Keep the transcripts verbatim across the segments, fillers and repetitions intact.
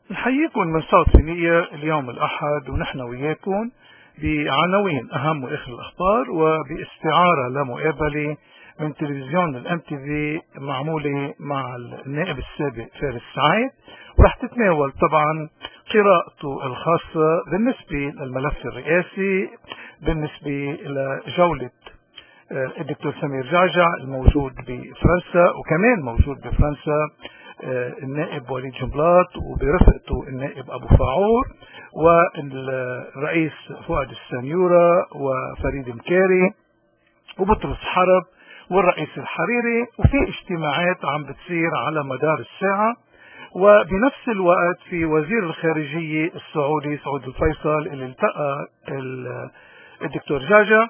نحييكم من صوت نية اليوم الأحد، ونحن وياكم بعناوين أهم وآخر الأخبار وباستعارة لمقابلة من تلفزيون الام تي في معمولة مع النائب السابق فارس سعيد، ورح تتناول طبعا قراءته الخاصة بالنسبة للملف الرئاسي، بالنسبة لجولة الدكتور سمير جعجع الموجود بفرنسا، وكمان موجود بفرنسا النائب وليد جنبلاط وبرفقته النائب أبو فاعور والرئيس فؤاد السنيورة وفريد مكاري وبطرس حرب والرئيس الحريري، وفي اجتماعات عم بتصير على مدار الساعة. وبنفس الوقت في وزير الخارجية السعودي سعود الفيصل اللي التقى الدكتور جعجع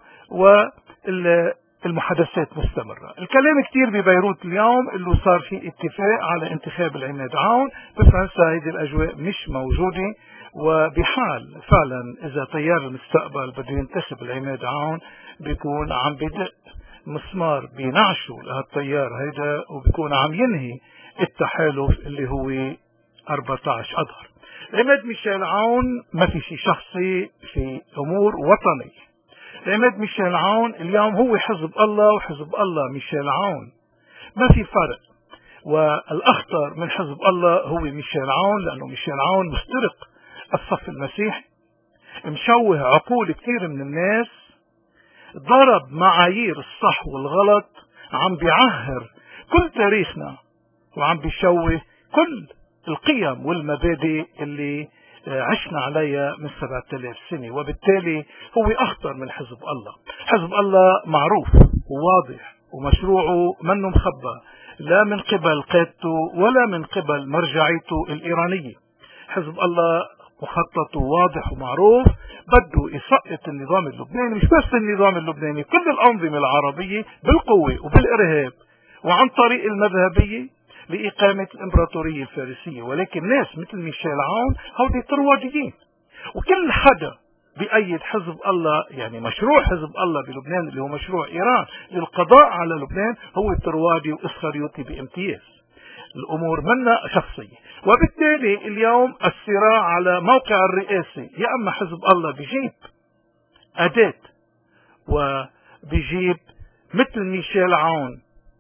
والمحادثات مستمرة. الكلام كتير ببيروت اليوم اللي صار في اتفاق على انتخاب العماد عون. بفرنسا هيدي الأجواء مش موجودة، وبحال فعلا إذا تيار المستقبل بده ينتخب العماد عون بيكون عم بدق مسمار بينعشه لهالتيار هيدا، وبيكون عم ينهي التحالف اللي هو أربعة عشر أظهر. العماد ميشيل عون ما في شيء شخصي، في أمور وطنية. العماد ميشيل عون اليوم هو حزب الله، وحزب الله ميشيل عون ما في فرق. والأخطر من حزب الله هو ميشيل عون، لأنه ميشيل عون مخترق الصف المسيحي، مشوه عقول كثير من الناس، ضرب معايير الصح والغلط، عم بيعهر كل تاريخنا وعم بيشوه كل القيم والمبادئ اللي عشنا عليها من سبعة آلاف سنة. وبالتالي هو أخطر من حزب الله. حزب الله معروف وواضح ومشروعه منه مخبى، لا من قبل قيادته ولا من قبل مرجعيته الإيرانية. حزب الله مخطط واضح ومعروف، بده يسقط النظام اللبناني، مش بس النظام اللبناني، كل الأنظمة العربية بالقوة وبالإرهاب وعن طريق المذهبية لإقامة الإمبراطورية الفارسية. ولكن ناس مثل ميشيل عون هودي طرواديين، وكل حدا بأيد حزب الله، يعني مشروع حزب الله بلبنان اللي هو مشروع إيران للقضاء على لبنان، هو طروادي وإسخريوطي بامتياز. الأمور منا شخصية. وبالتالي اليوم الصراع على موقع الرئاسي، يا أما حزب الله بيجيب أداة وبيجيب مثل ميشيل عون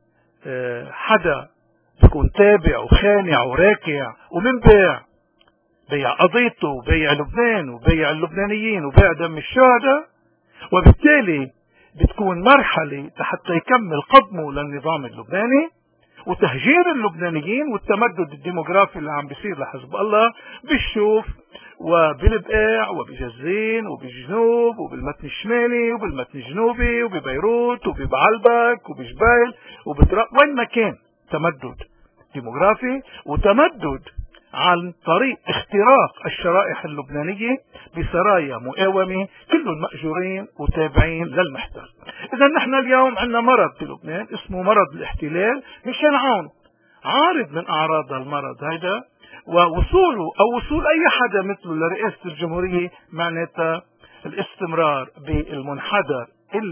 حدا بيكون تابع وخانع وراكع ومن بيع بيع قضيته وبيع لبنان وبيع اللبنانيين وبيع دم الشهداء، وبالتالي بتكون مرحلة حتى يكمل قدمه للنظام اللبناني وتهجير اللبنانيين والتمدد الديموغرافي اللي عم بيصير لحزب الله بالشوف وبالبقاع وبجزين وبالجنوب وبالمتن الشمالي وبالمتن الجنوبي وببيروت وببعلبك وبجبيل وبدرا، وين ما كان تمدد ديموغرافي وتمدد عن طريق اختراق الشرائح اللبنانية بسرايا مقاومة، كلهم مأجورين وتابعين للمحتل. إذا نحن اليوم عندنا مرض في لبنان اسمه مرض الاحتلال. ميشيل عون عارض من أعراض المرض هذا، ووصوله أو وصول أي حدا مثله لرئاسة الجمهورية معناتها الاستمرار بالمنحدر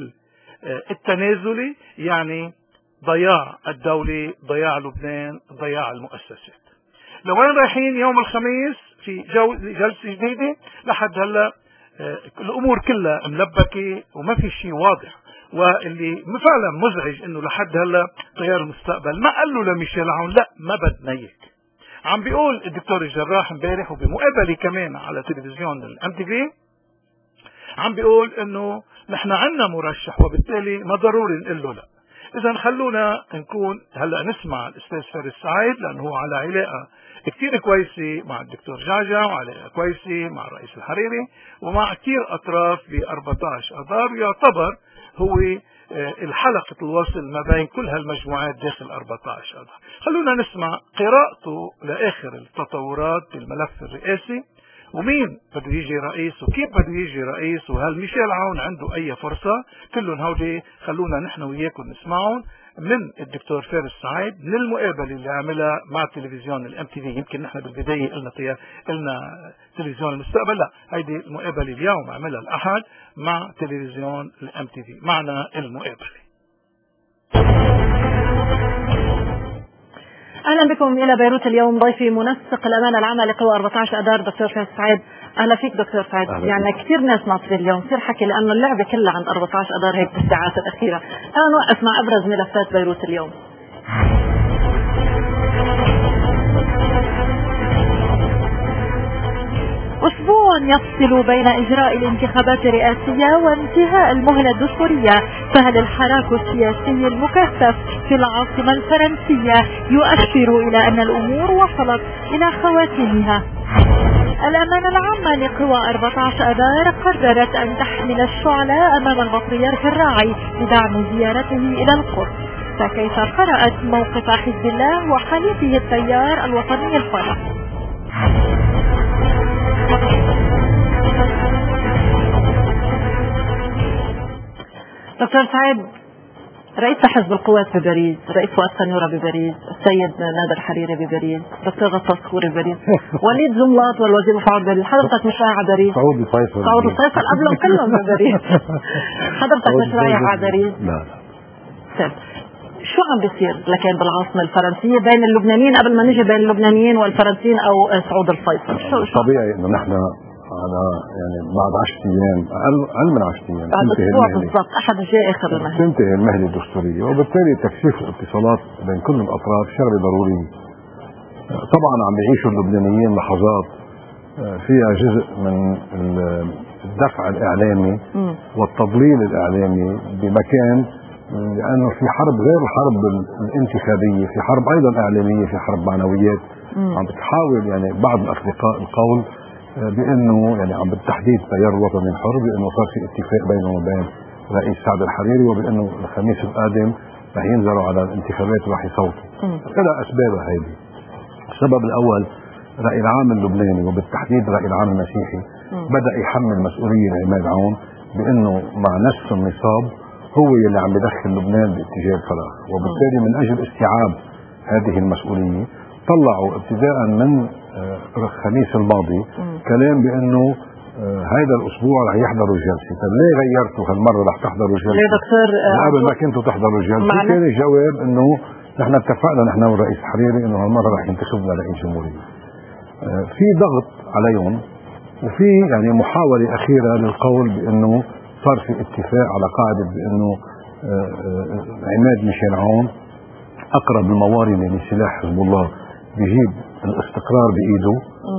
التنازلي، يعني ضياع الدولة، ضياع لبنان، ضياع المؤسسات. لوين رايحين يوم الخميس في جلسة جديدة؟ لحد هلا الأمور كلها ملبكة وما في شيء واضح. واللي فعلا مزعج انه لحد هلا تيار المستقبل ما قال له لميشيل عون لا ما بدنا اياك. عم بيقول الدكتور الجراح امبارح وبمقابله كمان على تلفزيون الام تي في، عم بيقول انه نحن عندنا مرشح وبالتالي ما ضروري نقول له لا. اذا خلونا نكون هلا نسمع الاستاذ فارس سعيد، لانه على علاقه كثير كويسه مع الدكتور جعجع وعلاقه كويسه مع الرئيس الحريري ومع كثير اطراف ب أربعة عشر اذار، يعتبر هو الحلقة الوصل ما بين كل هالمجموعات داخل أربعة عشر اذار. خلونا نسمع قراءته لاخر التطورات بالملف الرئاسي، ومين بده يجي رئيس وكيف بده يجي رئيس، وهل ميشيل عون عنده اي فرصة. كلهم هودي خلونا نحن وياكم نسمعهم من الدكتور فارس سعيد من المقابلة اللي عملها مع تلفزيون الام تي في. يمكن نحن بالبداية قلنا طيب قلنا تلفزيون المستقبل، لا هيدي المقابلة اليوم عملها الأحد مع تلفزيون الام تي في. معنا المقابلة. اهلا بكم الى بيروت اليوم. ضيفي منسق الامانه العامه لقوى أربعة عشر اذار دكتور فايز سعيد. اهلا فيك دكتور سعيد. يعني كثير ناس ناطرين اليوم، كثير حكي لانه اللعبه كلها عند أربعة عشر اذار هيك بالساعات الاخيره. تعالوا نوقف مع ابرز ملفات بيروت اليوم. أسبوع يفصل بين إجراء الانتخابات الرئاسية وانتهاء المهلة الدستورية، فهل الحراك السياسي المكثف في العاصمة الفرنسية يؤشر إلى أن الأمور وصلت إلى خواتمها؟ الأمانة العامة لقوى أربعة عشر أذار قررت أن تحمل الشعلة أمام البطريرك الراعي لدعم زيارته إلى القدس، فكيف قرأت موقف حزب الله وحليفه التيار الوطني الفرح؟ دكتور سعيد، رئيس حزب القوات بباريس، رئيس فؤاد قنيورة بباريس، السيد نادر حريري بباريس، دكتور غطاس خوري بباريس، وليد زملاط والوزير مفعول بباريس. حضرتك مش رايح على باريس؟ سعودي فيصل سعودي فيصل قبلهم كلهم بباريس. حضرتك مش رايح على باريس؟ لا طيب شو عم بيصير لكن بالعاصمة الفرنسية بين اللبنانيين قبل ما نجي بين اللبنانيين والفرنسيين او سعود الفيصل؟ شو شو طبيعي انه نحن على يعني بعد عشرة ايام اقل اقل من عشرة ايام بعد اسبوع بالضبط احد الجاي اخر المهله تنتهي المهله الدستوريه، وبالتالي تكثيف الاتصالات بين كل الاطراف شغله ضروريه. طبعا عم بيعيشوا اللبنانيين لحظات فيها جزء من الدفع الاعلامي م. والتضليل الاعلامي بمكان، لانه في حرب غير الحرب الانتخابيه، في حرب ايضا اعلاميه، في حرب معنويات. م. عم بتحاول يعني بعض الاصدقاء القول بانه يعني عم بالتحديد التيار الوطني الحر بانه صار في اتفاق بينه وبين رئيس سعد الحريري، وبانه الخميس القادم رح ينزلوا على الانتخابات ورح يصوتوا. كذا اسبابها هذه. السبب الاول راي العام اللبناني وبالتحديد راي العام المسيحي م. بدا يحمل مسؤوليه عماد عون بانه مع نسف النصاب هو اللي عم بدخل لبنان باتجاه الفراغ، وبالتالي من اجل استيعاب هذه المسؤوليه طلعوا ابتداء من الخميس الماضي م. كلام بانه هذا الاسبوع رح يحضروا الجلسه. طيب ليه غيرتوا هالمره رح تحضروا الجلسه؟ ليه دكتور قبل ما كنتوا تحضروا الجلسه؟ كان الجواب انه نحن اتفقنا نحن والرئيس الحريري انه هالمره رح ينتخبنا رئيس جمهوريه. في ضغط عليهم، وفي يعني محاوله اخيره للقول بانه صار في اتفاق على قاعده بانه عماد ميشيل عون اقرب الموارد لسلاح حزب الله بيجيب الاستقرار بايده،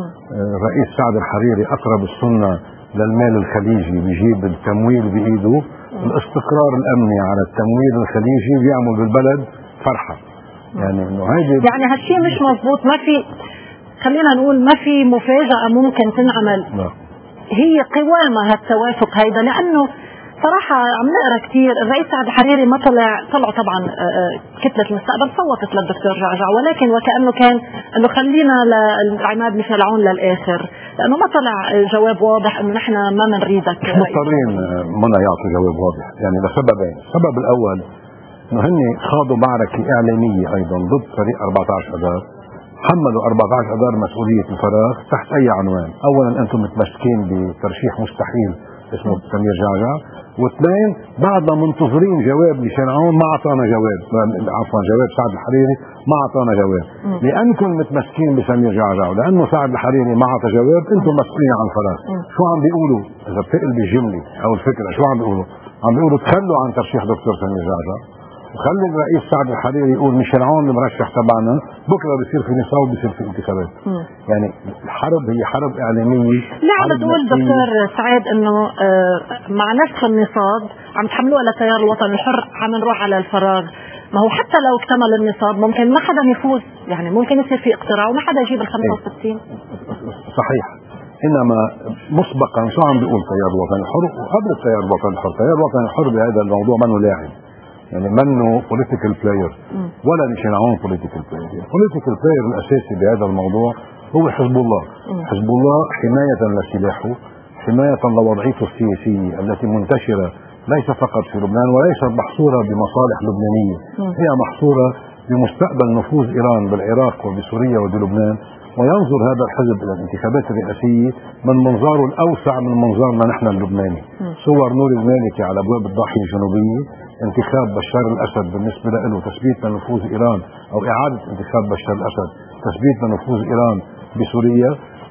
الرئيس سعد الحريري اقرب السنه للمال الخليجي بيجيب التمويل بايده، الاستقرار الامني على التمويل الخليجي بيعمل بالبلد فرحه. يعني انه هيدي يعني هالشيء مش مضبوط. ما في، خلينا نقول ما في مفاجاه ممكن تنعمل. لا. هي قوامه هالتوافق هيدا، لانه صراحة عم نقرا كثير. الرئيس سعد الحريري ما طلع، طلعوا طبعا كتلة المستقبل صوتت للدكتور جعجع، ولكن وكأنه كان انه خلينا لعماد ميشيل عون للاخر، لانه ما طلع جواب واضح انه نحن ما بنريدك. مضطرين منى يعطوا جواب واضح يعني لسببين. السبب الاول انه هن خاضوا معركة اعلامية ايضا ضد فريق أربعة عشر اذار، حملوا أربعة عشر اذار مسؤولية الفراغ تحت اي عنوان. اولا انتم متمسكين بترشيح مستحيل اسمه سمير جعجع، واثنين بعدنا منتظرين جواب ميشيل عون ما اعطانا جواب، عفوا جواب سعد الحريري ما اعطانا جواب. م. لانكم متمسكين بسمير جعجع ولانه سعد الحريري ما اعطى جواب انتم مسؤولين عن الفراغ. شو عم بيقولوا؟ اذا بتقل بالجمله او الفكره شو عم بيقولوا؟ عم بيقولوا تخلوا عن ترشيح دكتور سمير جعجع وخلي الرئيس سعد الحريري يقول ميشيل عون المرشح تبعنا، بكره بصير في نصاب بصير في انتخابات. يعني الحرب هي حرب اعلاميه. لا عم بتقول دكتور سعيد انه مع نسخ النصاب عم تحملوها للتيار الوطني الحر عم نروح على الفراغ. ما هو حتى لو اكتمل النصاب ممكن ما حدا يفوز، يعني ممكن يصير في اقتراع وما حدا يجيب ال خمسة وستين. صحيح، انما مسبقا شو عم بيقول التيار الوطني الحر وقبل التيار الوطني الحر؟ التيار الوطني الحر بهذا الموضوع منه لاعب، يعني منه بوليتيكال بلاير ولا ميشيل عون بوليتيكال بلاير. البوليتيكال بلاير الاساسي بهذا الموضوع هو حزب الله. حزب الله حماية لسلاحه، حماية لوضعيته السياسية التي منتشرة ليس فقط في لبنان وليست محصورة بمصالح لبنانية، هي محصورة بمستقبل نفوذ إيران بالعراق وبسوريا وبلبنان وينظر هذا الحزب الى الانتخابات الرئاسيه من منظاره الاوسع من منظارنا نحن اللبناني. صور نور المالكي على ابواب الضاحيه الجنوبيه، انتخاب بشار الاسد بالنسبه له تثبيت لنفوذ ايران، او اعاده انتخاب بشار الاسد تثبيت لنفوذ ايران بسوريا،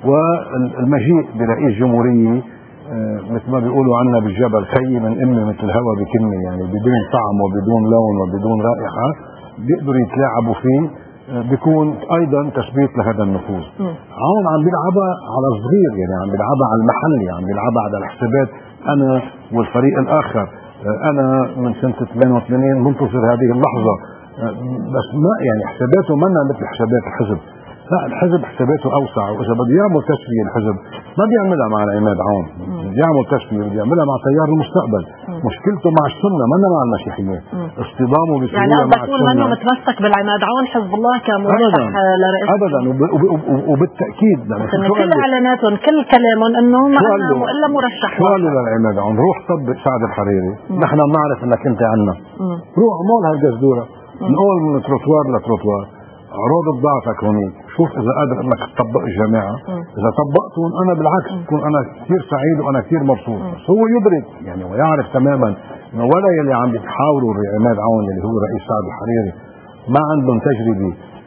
والمجيء برئيس جمهوريه آه مثل ما بيقولوا عنا بالجبل خي من امي مثل الهواء بكمه، يعني بدون طعم وبدون لون وبدون رائحه بيقدروا يتلاعبوا فيه، آه بيكون ايضا تثبيت لهذا النفوذ. هون عم بيلعبها على صغير، يعني عم بيلعبها على المحلي، عم بيلعبها على الحسابات انا والفريق الاخر. آه انا من سنه ثمانية وثمانين منتظر هذه اللحظه، آه بس ما يعني حساباته منا مثل حسابات الحزب، لا الحزب حساباته اوسع، واذا بده يعمل تسويه الحزب ما بيعملها مع العماد عون، بيعمل تسويه بيعملها مع تيار المستقبل. مشكلته مع السنه منا مع المسيحيين، اصطدامه بسوريا يعني مع السنه. يعني منه متمسك بالعماد عون حزب الله كمرشح لرئاسه ابدا، وبالتاكيد يعني كل اعلاناتهم كل كلامهم انه ما الا مرشح. سؤالي للعماد عون، روح طبق سعد الحريري، نحن بنعرف انك انت عنا، روح مول هالجزدوره نقول من تروتوار لتروتوار، عروض ضعفك هونيك، شوف اذا قادر انك تطبق الجماعه، اذا طبقتهم انا بالعكس بكون انا كثير سعيد وانا كثير مبسوط. بس هو يدرك يعني ويعرف تماما انه ولا يلي عم بيحاولوا عماد عون اللي هو رئيس سعد الحريري ما عندهم تجربه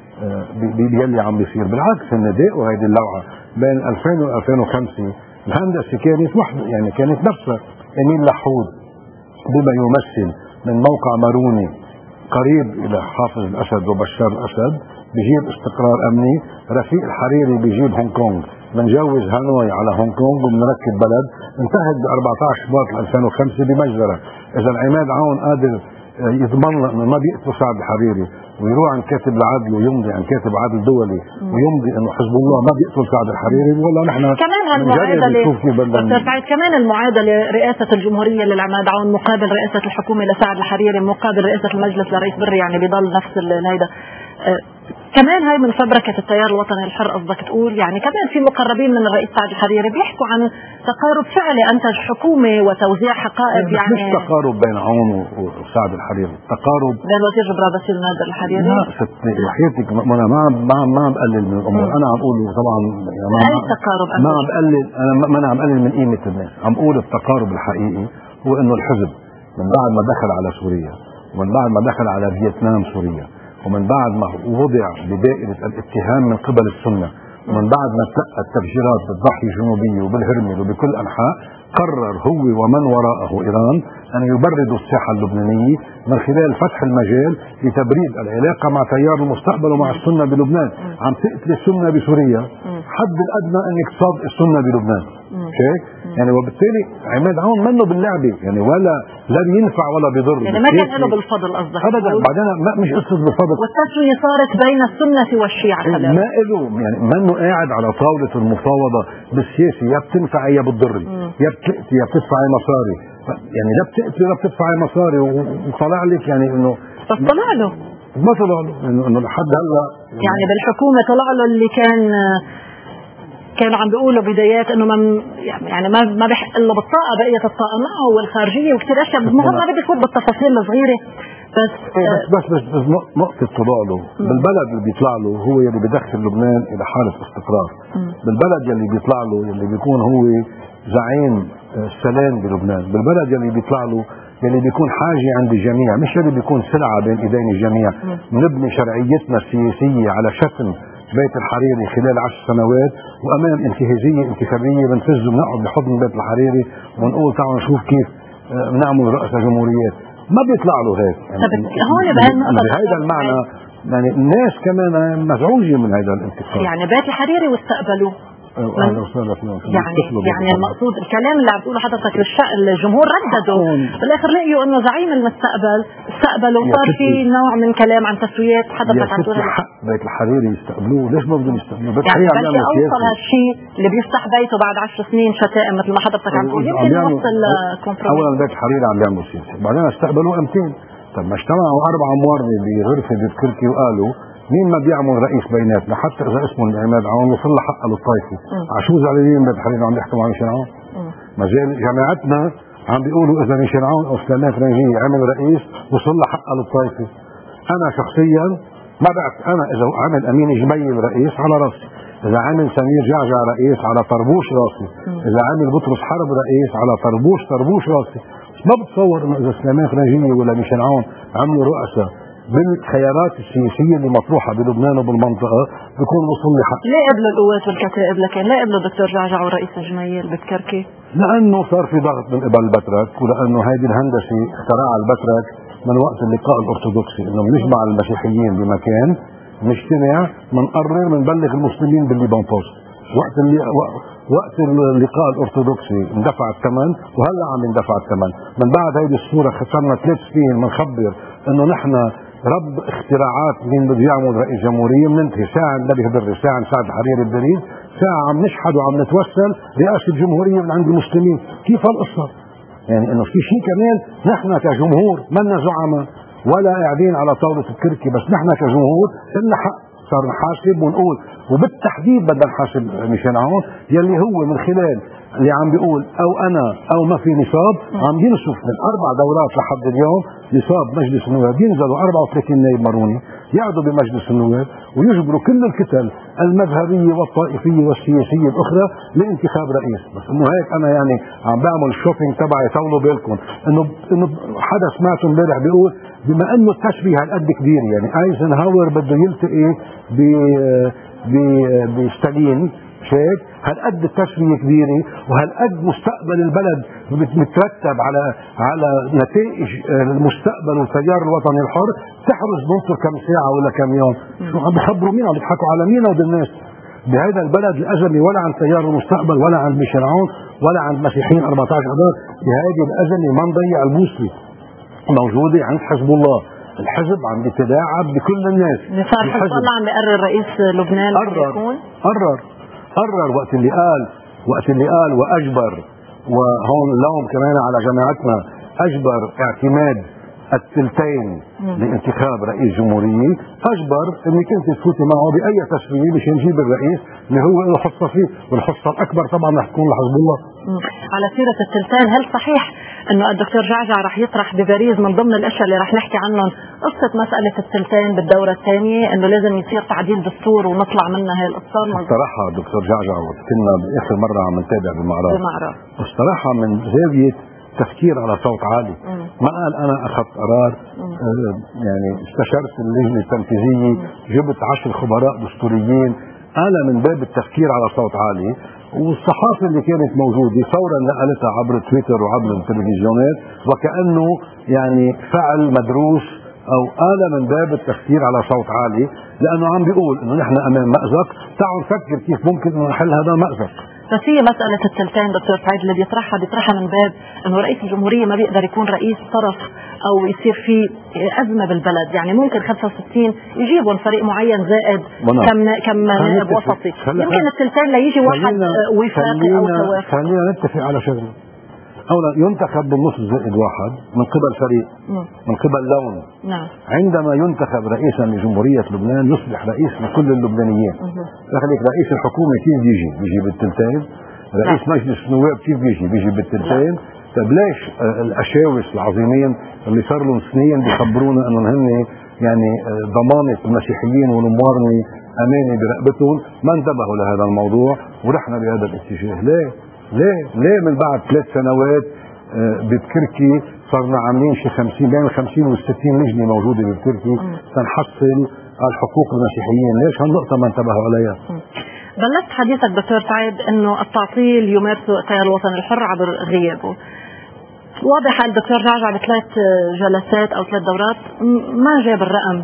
باللي عم بيصير، بالعكس هن داقوا هيدي اللوعه بين ألفين و ألفين وخمسة. الهندسه كانت وحده، يعني كانت نفسها امين لحود بما يمثل من موقع ماروني قريب الى حافظ الاسد وبشار الاسد بيجيب استقرار امني، رفيق الحريري بيجيب هونغ كونغ، بنجوز هانوي على هونغ كونغ وبنركب بلد. انتهت ب أربعة عشر شباط ألفين وخمسة بمجزره. اذا العماد عون قادر يضمن انه ما بيقتلوا سعد الحريري ويروح عن كاتب العدل ويمضي عن كاتب عدل دولي ويمضي انه حزب الله ما بيقتل سعد الحريري، ولا نحن كمان هالمعادله سعيد كمان المعادله رئاسه الجمهوريه للعماد عون مقابل رئاسه الحكومه لسعد الحريري مقابل رئاسه المجلس لرئيس بري، يعني بضل نفس هيدا. أه كمان هاي من فبركة التيار الوطني الحر قصدك تقول، يعني كمان في مقربين من الرئيس سعد الحريري بيحكوا عن تقارب فعلي أنتج حكومة وتوزيع حقائب، يعني مش تقارب بين عون وسعد الحريري، تقارب بين وزير جبران باسيل نادر الحريري. لا ستي وحياتك ما ما ما ما عم بقلل من الأمور، أنا عم أقول طبعا يعني أي تقارب ما عم بقلل، أنا ما أنا عم بقلل من قيمة الناس، عم أقول التقارب الحقيقي هو إنه الحزب من بعد ما دخل على سوريا ومن بعد ما دخل على فيتنام سوريا ومن بعد ما وضع بدائرة الاتهام من قبل السنة ومن بعد ما تلقى التفجيرات بالضاحية الجنوبية وبالهرمل وبكل أنحاء، قرر هو ومن وراءه إيران أن يبردوا الساحة اللبنانية من خلال فتح المجال لتبريد العلاقة مع تيار المستقبل ومع السنة بلبنان. عم تقتل السنة بسوريا، حد الأدنى أن يقتصاد السنة بلبنان، شايف؟ يعني وبالتالي عماد عون منه باللعبة، يعني ولا لا بينفع ولا بيضر، يعني ما كان له بالفضل قصدك ابدا. بعدين ما مش قصه بالفضل، والتسويه صارت بين السنه والشيعه كمان، ما له يعني منه قاعد على طاوله المفاوضه بالسياسه، يا بتنفعي يا بتضري، يا بتقتي يا بتدفعي مصاري، يعني لا بتقتي ولا بتدفعي مصاري، وطلع لك يعني انه بس طلع له ما طلع له انه لحد هلا يعني بالحكومه طلع له اللي كان كانوا عم بيقولوا بدايات انه ما يعني ما ما بيحق الا بالطاقه بقيه الطاقه معه والخارجيه وكثير اشياء، المهم ما بدي افوت بالتفاصيل الصغيره، بس بس بس, بس نقطه طلوع له بالبلد اللي بيطلع له هو اللي بيدخل لبنان الى حاله استقرار. م. بالبلد اللي بيطلع له اللي بيكون هو زعيم السلام بلبنان، بالبلد اللي بيطلع له اللي بيكون حاجه عند الجميع، مش اللي بيكون سلعه بين ايدين الجميع. نبني شرعيتنا السياسيه على شتم بيت الحريري خلال عشر سنوات، وامام انتهازيه انتخابيه بنفذ بنقعد بحضن بيت الحريري ونقول تعالوا نشوف كيف بنعمل رؤساء جمهوريات. ما بيطلع له هيك يعني هون بهذا المعنى، يعني الناس كمان مزعوجه من هذا الانتقاد. يعني بيت الحريري واستقبلوا يعني يعني المقصود الكلام اللي عم تقوله حضرتك للشأن الجمهور رددوا بالاخر لقيوا انه زعيم المستقبل استقبلوا، صار في نوع من كلام عن تسويات حضرتك عم تقول حق بيت الحريري يستقبلوه، ليش ما بدهم يستقبلوه؟ بيت الحريري عم يعمل اوصل هالشيء اللي بيفتح بيته بعد عشر سنين شتائم مثل ما حضرتك عم تقول، يمكن يوصل كومبروميس. اولا بيت الحريري عم يعملوا سياسه، بعدين استقبلوا أمتين. طب ما اجتمعوا اربع موارنه بغرفه بتركي وقالوا مين ما بيعمل رئيس بيناتنا حتى اذا اسمه عماد عون وصل له حقه للطائفه، عشو زعلانين بيت الحريري عم يحكوا عن ميشيل عون؟ ما زال جامعتنا عم بيقولوا اذا ميشيل عون او سليمان فرنجي عمل رئيس وصل له حقه للطائفه. انا شخصيا ما بعرف، انا اذا عمل امين جبيل رئيس على راسي، اذا عمل سمير جعجع رئيس على طربوش راسي، اذا عمل بطرس حرب رئيس على طربوش طربوش راسي. ما بتصور انه اذا سليمان فرنجية ولا ميشيل عون عملوا رؤساء بالخيارات السياسيه اللي مطروحه بلبنان وبالمنطقه بيكون وصل لحق. ليه قبلوا القوات والكتائب لكن ليه قبلوا دكتور جعجع ورئيس الجمهوريه بتكركي؟ لانه صار في ضغط من قبل البترك، ولانه هذه الهندسه اخترعها البترك من وقت اللقاء الارثوذكسي، انه بنجمع المسيحيين بمكان نجتمع بنقرر بنبلغ المسلمين بالليبان بوست. وقت اللي وقت اللقاء الارثوذكسي اندفع الثمن، وهلا عم يندفع الثمن. من بعد هيدي الصوره خسرنا ثلاث سنين بنخبر انه نحن رب اختراعات مين بده يعمل رئيس جمهوريه، بننتهي ساعه النبي هدري، ساعه سعد الحريري الدليل، ساعه عم نشحد وعم نتوسل رئاسه الجمهوريه من عند المسلمين. كيف هالقصه؟ يعني انه في شيء كمان نحن كجمهور منا زعماء ولا قاعدين على طاوله التركي، بس نحن كجمهور لنا حق صار نحاسب ونقول، وبالتحديد بدنا نحاسب ميشيل عون يلي هو من خلال اللي عم بيقول او انا او ما في نصاب عم ينسف من اربع دورات لحد اليوم نصاب مجلس النواب. ينزلوا أربعة وثلاثين نائب مروني يقعدوا بمجلس النواب ويجبروا كل الكتل المذهبيه والطائفيه والسياسيه الاخرى لانتخاب رئيس. بس انه هيك انا يعني عم بعمل الشوبينج تبعي، طولوا بالكم انه انه حدا سمعته امبارح بيقول بما انه التشبيه هالقد كبير، يعني ايزنهاور بده يلتقي ب بستالين شايف هالقد التسوية كبيرة وهالقد مستقبل البلد مترتب على على نتائج المستقبل والتيار الوطني الحر تحرز ننطر كم ساعة ولا كم يوم. شو عم بخبروا مين؟ عم بيضحكوا على مين ود الناس بهذا البلد الأزمة ولا عن تيار المستقبل ولا عن ميشيل عون ولا عن مسيحيين أربعة عشر أذار. بهذه الأزمة ما نضيع البوصلة موجودة عند حزب الله. الحزب عم بيتلاعب بكل الناس. صار حزب الله عم بيقرر رئيس لبنان قرر قرر قرر وقت اللي قال وقت اللي قال واجبر، وهون اللوم كمان على جماعتنا، اجبر اعتماد الثلثين لانتخاب رئيس جمهوريه، اجبر انك انت تفوتي معه باي تسويه مشان نجيب الرئيس اللي هو له حصه فيه، والحصه الاكبر طبعا رح تكون لحزب الله. على سيره الثلثين، هل صحيح انه الدكتور جعجع رح يطرح بباريس من ضمن الاشياء اللي رح نحكي عنهم قصه مساله الثلثين بالدوره الثانيه، انه لازم يصير تعديل دستور ونطلع منها هي القصه؟ الصراحه دكتور جعجع كنا باخر مره عم نتابع بمعرض بمعرض الصراحه من زاويه تفكير على صوت عالي. مم. ما قال انا اخذت قرار، آه يعني استشرت اللجنه التنفيذيه، جبت عشر خبراء دستوريين، قال من باب التفكير على صوت عالي. والصحافه اللي كانت موجوده فورا نقلتها عبر تويتر وعبر التلفزيونات وكانه يعني فعل مدروس، او قال من باب التفكير على صوت عالي، لانه عم بيقول انه نحن امام مأزق، تعالوا نفكر كيف ممكن نحل هذا المأزق. بس هي مسألة الثلثين دكتور سعيد اللي بيطرحها بيطرحها من باب انه رئيس الجمهورية ما بيقدر يكون رئيس طرف او يصير في أزمة بالبلد، يعني ممكن خمسة وستين يجيبون فريق معين زائد كم كم نائب وسطي، يمكن الثلثين ليجي واحد وفاقي او توافق. خلينا نتفق على شغله. اولا ينتخب بالنص زائد واحد من قبل فريق م. من قبل لون. نعم. عندما ينتخب رئيسا لجمهورية لبنان يصبح رئيس لكل اللبنانيين. لذلك رئيس الحكومة كيف بيجي؟ بيجي بالثلثين. رئيس نعم. مجلس النواب كيف بيجي؟ بيجي بالثلثين. طيب ليش الاشاوس العظيمين اللي صار لهم سنين بيخبرونا انه هن يعني ضمانة المسيحيين والموارنة امانة برقبتهم ما انتبهوا لهذا الموضوع ورحنا بهذا الاتجاه؟ ليه؟ ليه؟ ليه من بعد ثلاث سنوات بتركي صرنا عاملين شي خمسين بين الخمسين والستين لجنة موجودة بتركي تنحصل على حقوق المسيحيين؟ ليش هالنقطة ما انتبهوا عليها؟ بلشت حديثك دكتور سعيد انه التعطيل يمارسه التيار الوطني الحر عبر غيابه. واضح الدكتور جعجع بثلاث جلسات او ثلاث دورات ما جاب الرقم،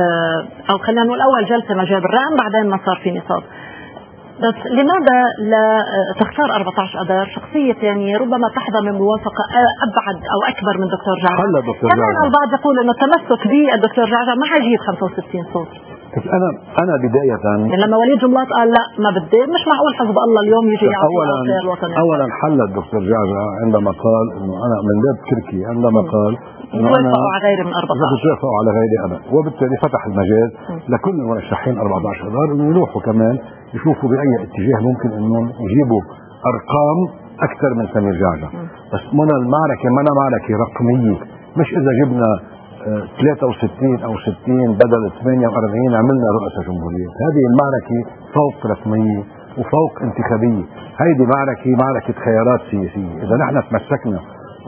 او خلينا نقول اول جلسة ما جاب الرقم، بعدين ما صار في نصاب. بس لماذا لا تختار أربعة عشر أذار شخصية ثانية ربما تحظى من موافقة أبعد أو أكبر من دكتور جعجع؟ كمان البعض يقول إنه التمسك بالدكتور جعجع ما حيجيب خمسة وستين صوت. أنا أنا بداية يعني لما وليد جملات قال لا ما بدي، مش معقول حزب الله اليوم يجي يعطي التيار الوطني. أولا حل الدكتور جعجع عندما قال إنه أنا من باب تركي، عندما قال يوافقوا على غيري من أربعة عشر، يوافقوا على غيري أنا، وبالتالي فتح المجال لكل المرشحين أربعة عشر أذار إنه يروحوا كمان يشوفوا بأي اتجاه ممكن إنهم يجيبوا أرقام أكثر من سمير جعجع. بس من المعركة ما معركة رقمية، مش إذا جبنا ثلاثة وستين أو ستين بدل ثمانية وأربعين عملنا رؤساء جمهوريات. هذه المعركة فوق رسمية وفوق انتخابية، هيدي معركة معركة خيارات سياسية. إذا نحن تمسكنا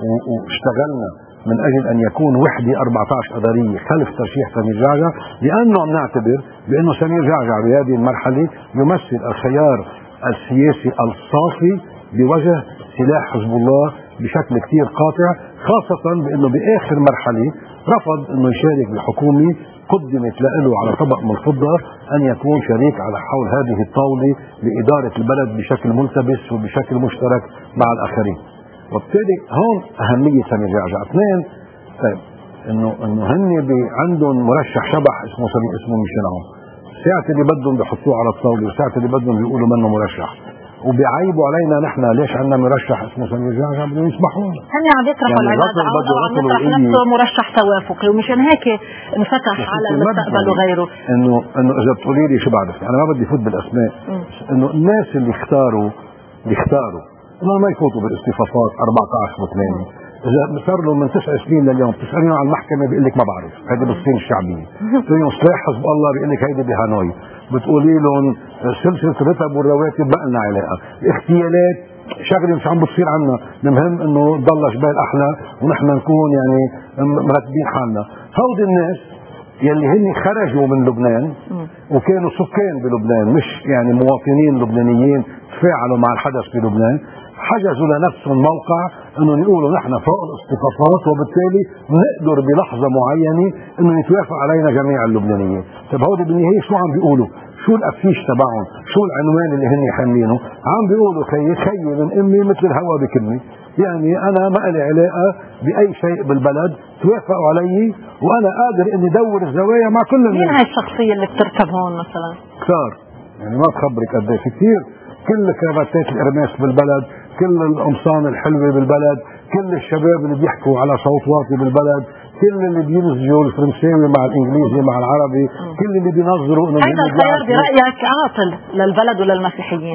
واشتغلنا من أجل أن يكون وحدة أربعة عشر أذرية خلف ترشيح سمير جعجع، لأنه عم نعتبر بأنه سمير جعجع بهذه المرحلة يمثل الخيار السياسي الصافي بوجه سلاح حزب الله بشكل كتير قاطع، خاصة بأنه بآخر مرحلة رفض أنه يشارك بحكومة قدمت له على طبق من الفضة أن يكون شريك على حول هذه الطاولة لإدارة البلد بشكل ملتبس وبشكل مشترك مع الآخرين. وبالتالي هون أهمية سمير جعجع. اثنين، طيب إنه إنه هن عندهم مرشح شبح اسمه سمير اسمه ميشيل عون، ساعة اللي بدهم بحطوه على الطاولة وساعة اللي بدهم بيقولوا منه مرشح، وبيعيبوا علينا نحن ليش عندنا مرشح اسمه سمير جعجع بدهم يسمحوا لنا. هن عم يطرحوا العماد عون او عم يطرح نفسه مرشح توافقي، ومشان هيك انفتح على المستقبل وغيره. انه انه اذا بتقولي لي شو بعرف، انا ما بدي فوت بالاسماء، انه الناس اللي اختاروا اللي اختاروا انه ما يفوتوا بالاصطفافات أربعة عشر وثمانية، اذا صار له من تسع سنين لليوم بتسالينه على المحكمه بيقول لك ما بعرف، هيدي بالصين الشعبيه. بتقولي له سلاح حزب الله بيقول لك هيدي بهانوي. بتقولي لهم سلسله الرتب والرواتب ما لنا علاقه. الاغتيالات شغله مش عم بتصير عنا، المهم انه ضل جبال احلى ونحن نكون يعني مرتبين حالنا. هودي الناس يلي هن خرجوا من لبنان وكانوا سكان بلبنان مش يعني مواطنين لبنانيين تفاعلوا مع الحدث بلبنان، حجزوا لنفسهم موقع انه يقولوا نحن فوق الاصطفافات وبالتالي نقدر بلحظه معينه انه يتوافق علينا جميع اللبنانيين. طيب هودي بالنهايه شو عم بيقولوا؟ شو الافيش تبعهم؟ شو العنوان اللي هن حاملينه؟ عم بيقولوا خيي خيي من امي مثل الهواء بكلمه، يعني انا ما لي علاقه باي شيء بالبلد، توافقوا علي وانا قادر اني ادور الزوايا مع كل الناس. مين هاي الشخصيه اللي بتركب هون مثلا؟ كثار، يعني ما بخبرك قديش كثير، كل كرافاتات الارماس بالبلد، كل القمصان الحلوه بالبلد، كل الشباب اللي بيحكوا على صوت واطي بالبلد، كل اللي بيمزجوا الفرنساوي مع الانجليزي مع العربي، كل اللي بينظروا انه هذا الخيار برايك عاطل للبلد وللمسيحيين؟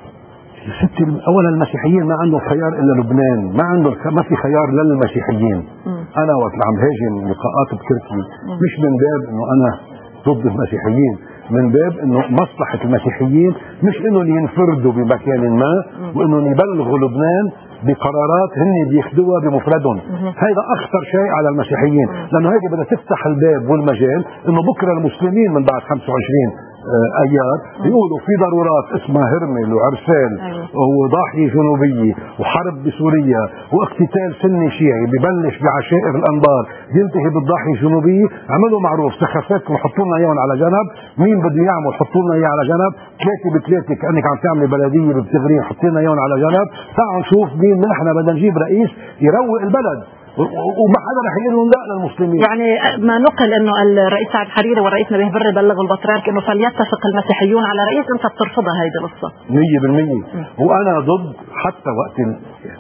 يا ستي اولا المسيحيين ما عندهم خيار الا لبنان، ما عندهم ما في خيار للمسيحيين. م. انا وقت عم هاجم لقاءات بتركيا مش من باب انه انا ضد المسيحيين، من باب انه مصلحه المسيحيين مش انه ينفردوا بمكان ما وانه يبلغوا لبنان بقرارات هن بياخذوها بمفردهم. هذا اخطر شيء على المسيحيين، لانه هيك بدها تفتح الباب والمجال انه بكره المسلمين من بعد خمسة وعشرين ايار يقولوا في ضرورات اسمها هرمل وعرسال وضاحيه جنوبيه وحرب بسوريا واقتتال سني شيعي ببلش بعشائر الانبار ينتهي بالضاحيه الجنوبيه، عملوا معروف سخافاتكم حطوا لنا اياهم على جنب، مين بده يعمل حطوا لنا اياه على جنب، ثلاثه بثلاثه كانك عم تعملي بلديه بتغرين حطي لنا اياهم على جنب، تعالوا نشوف مين نحن بدنا نجيب رئيس يروق البلد وما حدا رح يقول لهم لا للمسلمين. يعني ما نقل انه الرئيس سعد الحريري والرئيس نبيه بري بلغوا البطريرك انه فليتفق المسيحيون على رئيس، انت بترفضها هيدي القصه؟ مية بالمية، وانا ضد. حتى وقت يعني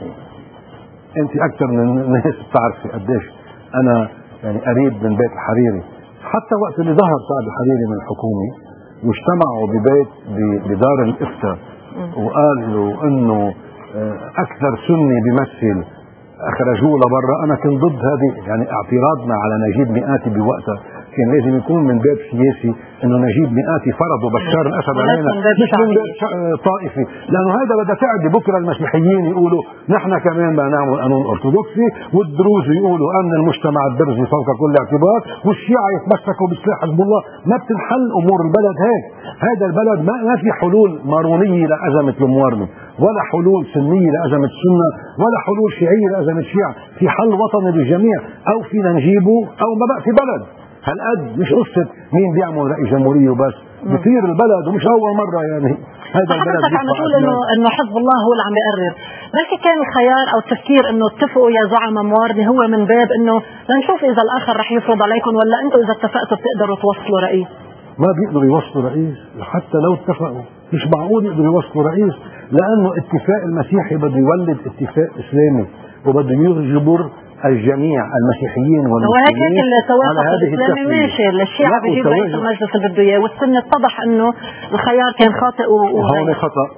انت اكثر من الناس بتعرفي قديش انا يعني قريب من بيت الحريري، حتى وقت اللي ظهر سعد الحريري من الحكومه واجتمعوا ببيت بدار الافتاء وقالوا انه اكثر سني بيمثل اخرجوه لبرا، انا كنت ضد هذه. يعني اعتراضنا على نجيب مئاتي بوقتها كان لازم يكون من باب سياسي، انه نجيب مئاتي فرضوا بشار الاسد علينا مش من باب طائفي، لانه هذا بدها تعدي بكره المسيحيين يقولوا نحن كمان بدنا نعمل قانون ارثوذكسي، والدروز يقولوا امن المجتمع الدرزي فوق كل اعتبار، والشيعة يتمسكوا بسلاح حزب الله. ما بتنحل امور البلد هيك. هذا البلد ما, ما في حلول مارونيه لازمه الموارنه، ولا حلول سنيه لازمه السنه، ولا حلول شيعيه لازمه الشيعة. في حل وطني للجميع، او فينا نجيبه او ما بقى في بلد. هالقد مش قصه مين بيعمل رئيس جمهوريه وبس، بيطير البلد ومش اول مره. يعني هذا البلد عم تقول انه انه حزب الله هو اللي عم بيقرر، بلكي كان الخيار او التفكير انه اتفقوا يا زعماء موارنه هو من باب انه لنشوف اذا الاخر رح يفرض عليكم ولا انتم اذا اتفقتوا بتقدروا توصلوا رئيس. ما بيقدروا يوصلوا رئيس، حتى لو اتفقوا مش معقول يقدروا يوصلوا رئيس، لانه اتفاق المسيحي بده يولد اتفاق اسلامي وبده يجبر الجميع المسيحيين والمسلمين على هذه التسوية. ماشي، الشيعة بيجيب رئيس المجلس اللي بده اياه، والسنة اتضح انه الخيار كان خاطئ. وهون خطأ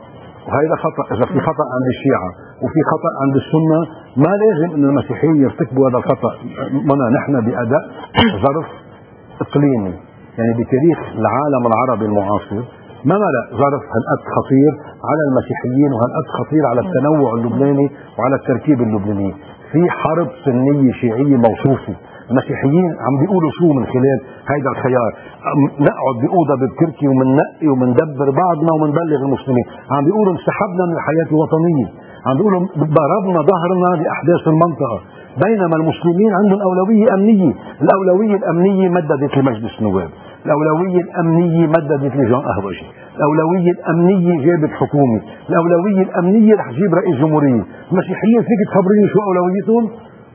وهذا خطأ. إذا في خطأ عند الشيعة وفي خطأ عند السنة، ما لازم أن المسيحيين يرتكبوا هذا الخطأ. منا نحن بأداء ظرف إقليمي، يعني بتاريخ العالم العربي المعاصر ما ملأ ظرف هالقد خطير على المسيحيين وهالقد خطير على التنوع اللبناني وعلى التركيب اللبناني. في حرب سنية شيعية موصوفة. المسيحيين عم بيقولوا شو من خلال هيدا الخيار؟ نقعد بأوضة بتركي ومننقي ومندبر بعضنا ومنبلغ المسلمين. عم بيقولوا انسحبنا من الحياة الوطنية، عم بيقولوا ضربنا ظهرنا لأحداث المنطقة، بينما المسلمين عندهم أولوية أمنية. الأولوية الأمنية مددت لمجلس النواب، الأولوية الأمنية مددت لجان قهوجي، الأولوية الأمنية جابت حكومة، الأولوية الأمنية رح تجيب رئيس جمهورية. المسيحيين فيك تخبريني شو أولويتهم؟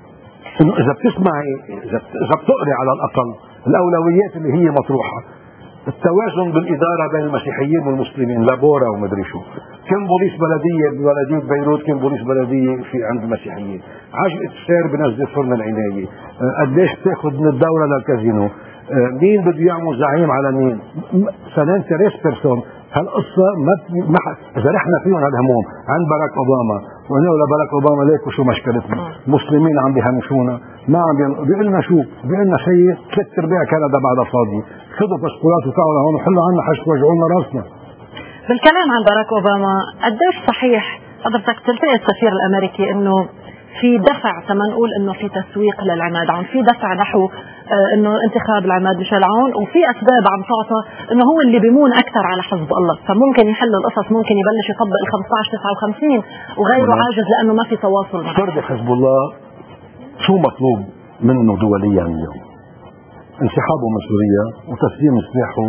إنه إذا بتسمعي إذا بتقري على الأقل الأولويات اللي هي مطروحة، التوازن بالإدارة بين المسيحيين والمسلمين، لابورا ومدري شو، كم بوليس بلدية ببلدية بيروت، كم بوليس بلدية في عند المسيحيين، عجلة السير بنزل فرن العناية، قديش بتاخذ من الدورة للكازينو، مين بده يعمل زعيم على مين، سنين تريس بيرسون. هالقصة ما ما إذا رحنا فيهم هالهموم عند باراك أوباما وقلنا له باراك أوباما ليك وشو مشكلتنا؟ المسلمين عم بيهمشونا، ما عم بيقولنا شو؟ بيقولنا شيء ثلاث أرباع كندا بعدها فاضية، خذوا باسبورات وتعالوا لهون وحلوا عنا حش وجعوا لنا راسنا. بالكلام عن باراك أوباما، قديش صحيح حضرتك تلتقي السفير الأمريكي إنه في دفع كما نقول انه في تسويق للعماد عون، في دفع نحو آه انه انتخاب العماد ميشيل عون، وفي اسباب عم تعطى انه هو اللي بيمون اكثر على حزب الله، فممكن يحل القصص، ممكن يبلش يطبق ال خمسة عشر تسعة وخمسين وغيره عاجز لانه ما في تواصل معه. فرد حزب الله شو مطلوب منه دوليا اليوم؟ انسحابه من سوريا وتسليم سلاحه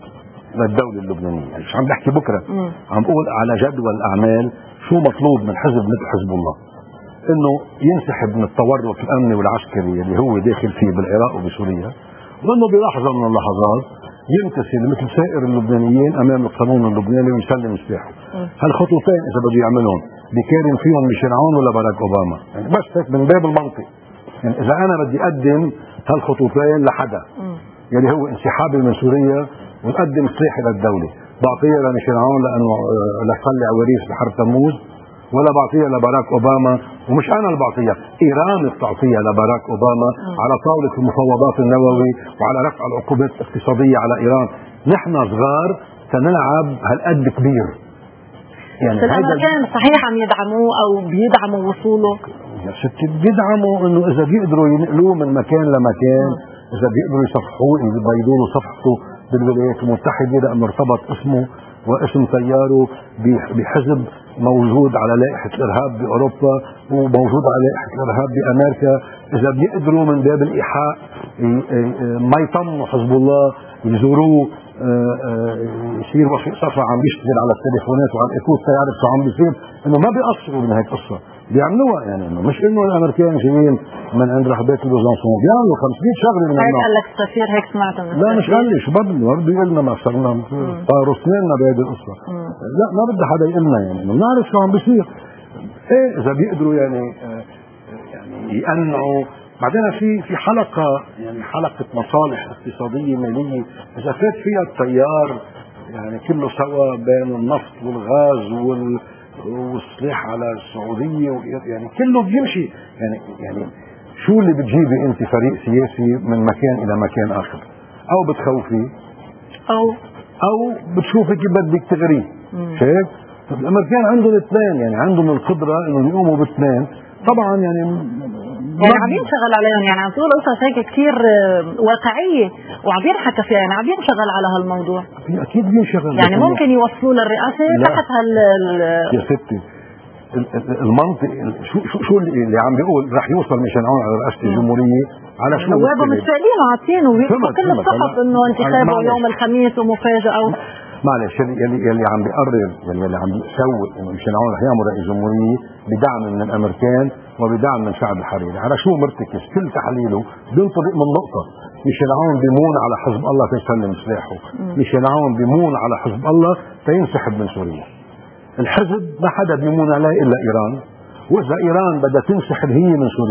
للدولة اللبنانية. يعني مش عم بحكي بكره، م. عم بقول على جدول الاعمال شو مطلوب من حزب مثل حزب الله، انه ينسحب من التورط الامني والعسكري اللي هو داخل فيه بالعراق وبسوريا، وانه بلحظه من اللحظات يمتثل مثل سائر اللبنانيين امام القانون اللبناني ويسلم سلاحه. هالخطوتين اذا بده يعملهم بيكارن فيهم ميشيل عون ولا باراك اوباما؟ يعني بس هيك من باب المنطق. يعني اذا انا بدي اقدم هالخطوتين لحدا يعني هو انسحابي من سوريا ونقدم سلاحي للدوله، بعطيها لميشيل عون لانه لخلي عواريس بحرب تموز، ولا بعطيها لباراك اوباما، ومش انا اللي بعطيها، ايران بتعطيها لباراك اوباما على طاوله المفاوضات النووي وعلى رفع العقوبات الاقتصاديه على ايران. نحن صغار تنلعب هالقد كبير. يعني هذا كان صحيح عم يدعموه او بيدعموا وصوله؟ يا ستي بيدعموا انه اذا بيقدروا ينقلوه من مكان لمكان، اذا بيقدروا يصفحوه يبيضوا له صفحته بالولايات المتحده لانه ارتبط اسمه واسم تياره بحزب موجود على لائحة الإرهاب بأوروبا وموجود على لائحة الإرهاب بأمريكا. إذا بيقدروا من باب الإيحاء ما يطمنوا حزب الله يزوروه، يصير وفيق صفا عم بيشتغل على التليفونات وعلى الإيكوت تيعرف شو عم بيصير، إنه ما بيقصروا من هيك قصة بيعملوها. يعني إنه مش إنه الأمريكان جايين من عند رهبات البيزنطيين، بيعملوا خمسمية شغلة من النوع. قال لك السفير هيك سمعت من لا مش قال لي شو بدنا برضه يقول لنا ما صرنا طاروا سنيننا بهذه القصة. لا ما بدي حدا يقول لنا يعني إنه بنعرف شو عم بيصير. إيه إذا بيقدروا يعني يعني يقنعوا. بعدين في في حلقة يعني حلقة مصالح اقتصادية مالية إذا فات فيها التيار يعني كله سوا بين النفط والغاز وال والسلاح على السعودية يعني كله بيمشي. يعني يعني شو اللي بتجيبي انت فريق سياسي من مكان الى مكان اخر؟ او بتخوفي او او بتشوفي كيف بدك تغريه. هيك الامريكان عندهم اثنين، يعني عندهم القدرة انهم يقوموا باثنين. طبعا يعني يعني عم ينشغل عليهم، يعني عم تقول قصص هيك كثير واقعية وعم ينحكى فيها، يعني عم ينشغل على هالموضوع. اكيد بينشغل، يعني ممكن يوصلوا للرئاسة تحت هال يا ستي المنطق. شو شو شو اللي عم بيقول رح يوصل ميشيل عون على رئاسة الجمهورية على شو؟ نوابه متفائلين وعاطين وبيكتبوا كل الصحف انه انتخابه يوم الخميس ومفاجأة. معلش يلي يلي عم بيقرر يلي, يلي عم بيسوي انه ميشيل عون رح يعمل رئيس جمهورية بدعم من الامريكان وبدعم من شعب الحريري، على شو مرتكز؟ كل تحليله بينطلق من نقطة ميشيل عون بيمون على حزب الله تيسلم سلاحه، ميشيل عون بيمون على حزب الله تينسحب من سوريا. الحزب ما حدا بيمون عليه الا ايران، واذا ايران بدها تنسحب هي من سوريا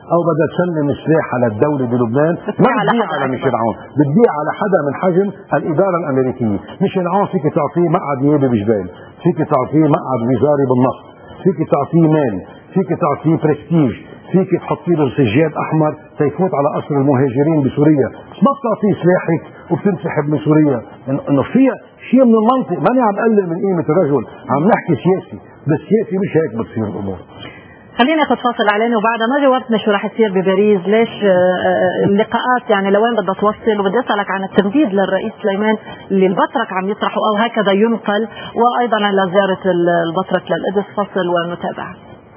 او بدها تسلم سلاحها للدوله بلبنان ما بتبيع على ميشيل عون، بتبيع على حدا من حجم الاداره الامريكيه. ميشيل عون فيك تعطيه مقعد نيابي بجبال، فيك تعطيه مقعد وزاري بالنفط، فيك تعطيه مال، فيك تعطيه برستيج، فيك تحطي له سجاد احمر تيفوت على قصر المهاجرين بسوريا، بس ما بتعطيه سلاحك وبتنسحب من سوريا. انه فيها شيء من المنطق، ماني عم قلل من قيمه الرجل، عم نحكي سياسي، بس سياسي مش هيك بتصير الامور. خلينا ناخذ فاصل اعلاني وبعدها ما جاوبتنا شو راح يصير بباريس، ليش اللقاءات يعني لوين بدها توصل، وبدي اسالك عن التمديد للرئيس سليمان اللي البطرك عم يطرحه او هكذا ينقل، وايضا على زياره البطرك للقدس. فاصل ونتابع.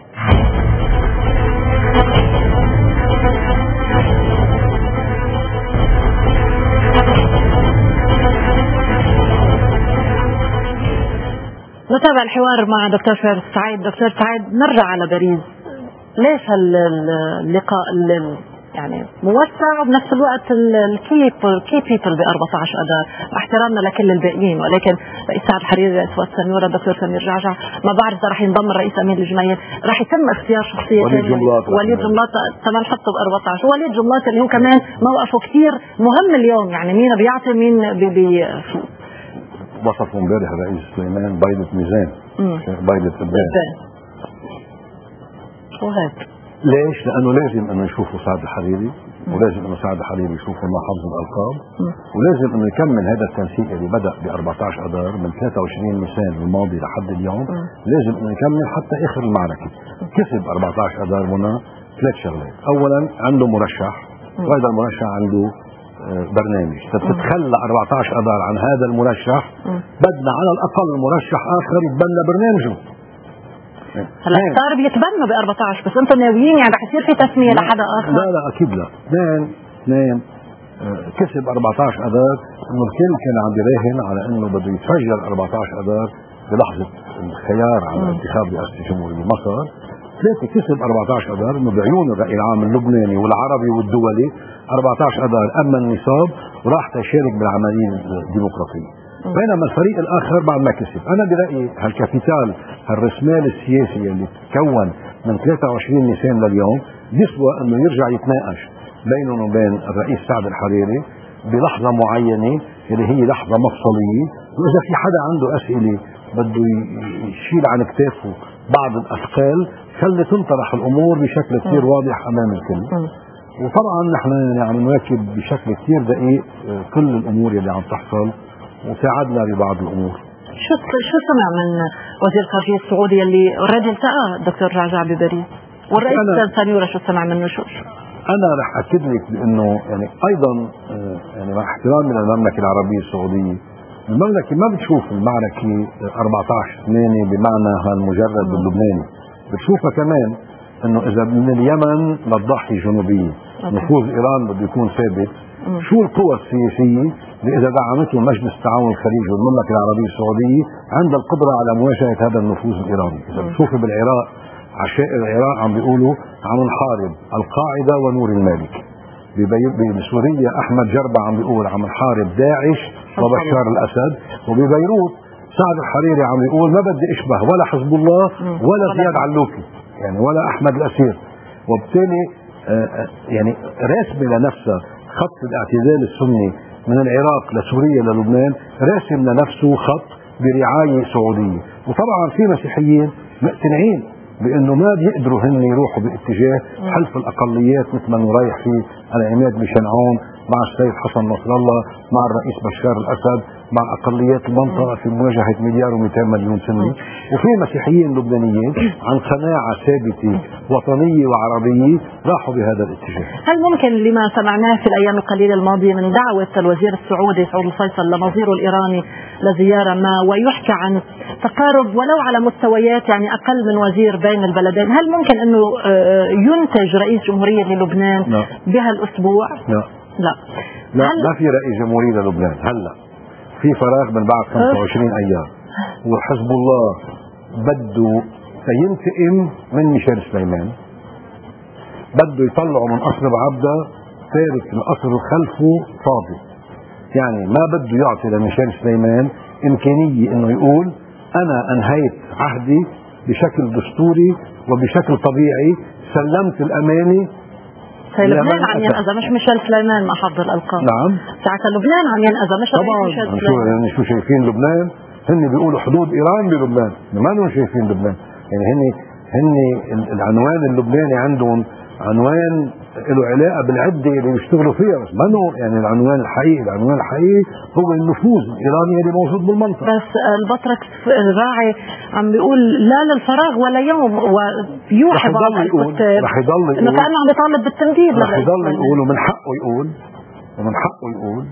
نتابع الحوار مع دكتور فارس سعيد. دكتور سعيد، نرجع على باريس، ليش هاللقاء يعني موسع وبنفس الوقت الكي كي بيبل ب أربعة عشر اذار، احترامنا لكل الباقيين، ولكن رئيس سعد الحريري، رئيس وقت سنيورة، الدكتور سمير جعجع، ما بعرف اذا رح ينضم الرئيس امين الجميل، رح يتم اختيار شخصيه وليد جملات وليد جملات كمان حطه ب أربعة عشر، وليد جملات اللي هو كمان موقفه كثير مهم اليوم، يعني مين بيعطي مين بي بي وصفوا امبارح الرئيس سليمان بيضة ميزان، بيضة قدام. وهيك ليش؟ لانه لازم انه يشوفوا سعد الحريري، ولازم انه سعد الحريري يشوفوا الله حفظ الالقاب، ولازم انه يكمل هذا التنسيق اللي بدا ب أربعة عشر اذار من ثلاثة وعشرين نيسان الماضي لحد اليوم، لازم انه يكمل حتى اخر المعركه. كسب أربعة عشر اذار هنا ثلاث شغلات، اولا عنده مرشح، وهذا المرشح عنده برنامج. تتخلى أربعة عشر اذار عن هذا المرشح، بدنا على الاقل مرشح اخر يتبنى برنامجه. هلا صار بيتبنوا ب أربعة عشر، بس انتم ناويين يعني رح يصير في تسميه لحدا اخر؟ لا لا اكيد لا. اثنين اثنين كسب أربعة عشر اذار، انه الكل كان عم يراهن على انه بده يتفجر أربعة عشر اذار بلحظه الخيار على انتخاب رئاسه الجمهوريه مصر. ثلاثه كسب أربعة عشر اذار انه بعيون الراي العام اللبناني والعربي والدولي أربعة عشر اذار اما النصاب وراح تشارك بالعمليه الديمقراطيه. بينما الفريق الاخر بعد ما كسب. انا برايي هالكابيتال هالرسمال السياسي اللي تكون من ثلاثة وعشرين نيسان لليوم بيسوى انه يرجع يتناقش بينه وبين الرئيس سعد الحريري بلحظه معينه اللي هي لحظه مفصليه، واذا في حدا عنده اسئله بده يشيل عن كتافه بعض الاثقال خلي تنطرح الامور بشكل كثير واضح امام الكل. وطبعا نحن يعني عم نواكب بشكل كثير دقيق كل الامور اللي عم تحصل وساعدنا ببعض الامور. شو شو سمع من وزير الخارجيه السعودي اللي اوريدي التقى الدكتور جعجع بباريس، والرئيس سانيورا شو سمع منه؟ شو انا رح اكد لك بانه يعني ايضا يعني مع احترامي للمملكه العربيه السعوديه، المملكه ما بتشوف المعركه أربعة عشر ثمانية بمعناها المجرد اللبناني، بتشوفها كمان انه اذا من اليمن للضاحيه الجنوبيه نفوذ ايران بده يكون ثابت. شو القوى السياسيه اللي اذا دعمته مجلس التعاون الخليجي والمملكه العربيه السعوديه عندها القدره على مواجهه هذا النفوذ الايراني؟ اذا بتشوفي بالعراق عشائر العراق عم بيقولوا عم نحارب القاعده ونور المالك، بسوريا احمد جربة عم بيقول عم نحارب داعش وبشار الاسد، وببيروت سعد الحريري عم بيقول ما بدي اشبه ولا حزب الله ولا زياد علوكي يعني ولا احمد الاسير. وبالتالي يعني راسمه لنفسها خط الاعتدال السني من العراق لسوريا للبنان، راسم لنفسه خط برعايه سعوديه. وطبعا في مسيحيين مقتنعين بانه ما بيقدروا هن يروحوا باتجاه حلف الاقليات مثل ما رايح فيه العماد ميشيل عون مع السيد حسن نصر الله مع الرئيس بشار الاسد مع اقليات المنطقه في مواجهه مليار ومئتين مليون سني. وفي مسيحيين لبنانيين عن قناعه ثابته وطنيه وعربيه راحوا بهذا الاتجاه. هل ممكن لما سمعناه في الايام القليله الماضيه من دعوه الوزير السعودي سعود الفيصل لنظيره الايراني لزياره ما ويحكى عن تقارب ولو على مستويات يعني اقل من وزير بين البلدين، هل ممكن انه ينتج رئيس جمهوريه للبنان لا. بهالاسبوع؟ لا لا لا ما في رئيس جمهوريه للبنان هلا، في فراغ من بعد خمسة وعشرين ايام، وحزب الله بده سينتقم من ميشيل سليمان، بده يطلعه من قصر بعبده تارك القصر خلفه فاضي، يعني ما بده يعطي لميشيل سليمان امكانيه انه يقول انا انهيت عهدي بشكل دستوري وبشكل طبيعي، سلمت الامانه ساعتها لبنان عم ينأذى مش ميشيل سليمان مع حفظ الألقاب. نعم ساعتها لبنان عم ينأذى مش ميشيل سليمان. طبعا يعني شو شايفين لبنان؟ هن بيقولوا حدود إيران بلبنان، ما لهم شايفين لبنان. يعني هن هن العنوان اللبناني عندهم عنوان له علاقه بالعده اللي بيشتغلوا فيها، بس ما انه يعني العنوان الحقيقي، العنوان الحقيقي هو النفوذ الايراني اللي موجود بالمنطقه. بس البطرك الراعي عم بيقول لا للفراغ ولا يوم، ويوحي بعض الكتاب رح يضل يقول انه كانه عم بيطالب بالتمديد، رح يضل يقول ومن حقه يقول ومن حقه يقول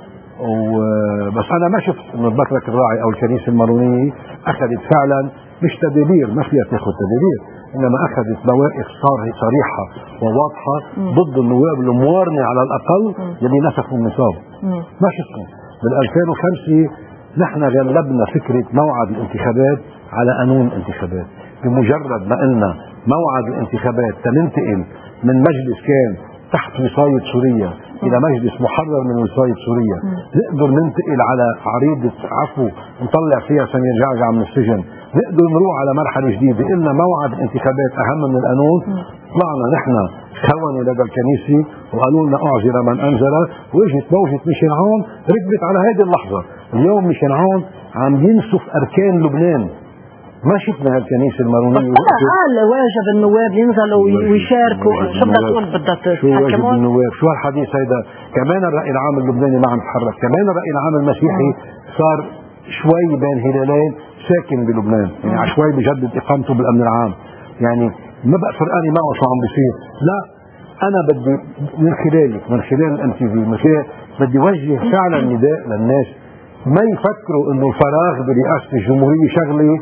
وبس. انا ما شفت انه البطرك الراعي او الكنيسه المارونيه اخذت فعلا مش تدابير، ما فيها تاخذ تدابير، انما اخذت مواقف صريحه وواضحه ضد النواب الموارنه على الاقل اللي نسخوا النصاب. ما شفنا بال ألفين وخمسة نحن غلبنا فكره موعد الانتخابات على قانون الانتخابات. بمجرد ما قلنا موعد الانتخابات تننتقل من مجلس كان تحت وصايه سوريا الى مجلس محرر من وصايه سوريا، نقدر ننتقل على عريضه عفو نطلع فيها سمير جعجع من السجن، نقدر نروح على مرحله جديده. قلنا موعد الانتخابات اهم من القانون، طلعنا نحن خوني لدى الكنيسه وقالوا لنا اعذر من انزل، واجت موجه ميشيل عون ركبت على هذه اللحظه. اليوم ميشيل عون عم ينسف اركان لبنان. ما شفنا هالكنيسه المارونيه. قال واجب النواب ينزلوا ويشاركوا. شو بدك تقول بدك شو واجب النواب؟ شو هالحديث هيدا؟ كمان الراي العام اللبناني ما عم يتحرك، كمان الراي العام المسيحي صار شوي بين هلالين ساكن بلبنان، يعني عشوائي بجدد اقامته بالامن العام، يعني ما بقى فرقاني معه شو عم بيصير. لا انا بدي من خلالك من خلال الام تي في بدي وجه فعلا نداء للناس ما يفكروا انه الفراغ برئاسه الجمهوريه شغله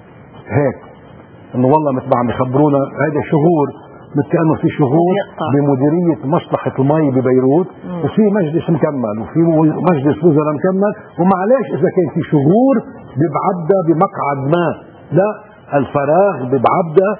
هيك انه والله مثل ما عم يخبرونا هذا شهور مثل كانه في شهور بمديريه مصلحه المي ببيروت وفي مجلس مكمل وفي مجلس وزراء مكمل، ومعلش اذا كان في شهور ببعبدا بمقعد ما. لا، الفراغ ببعبدا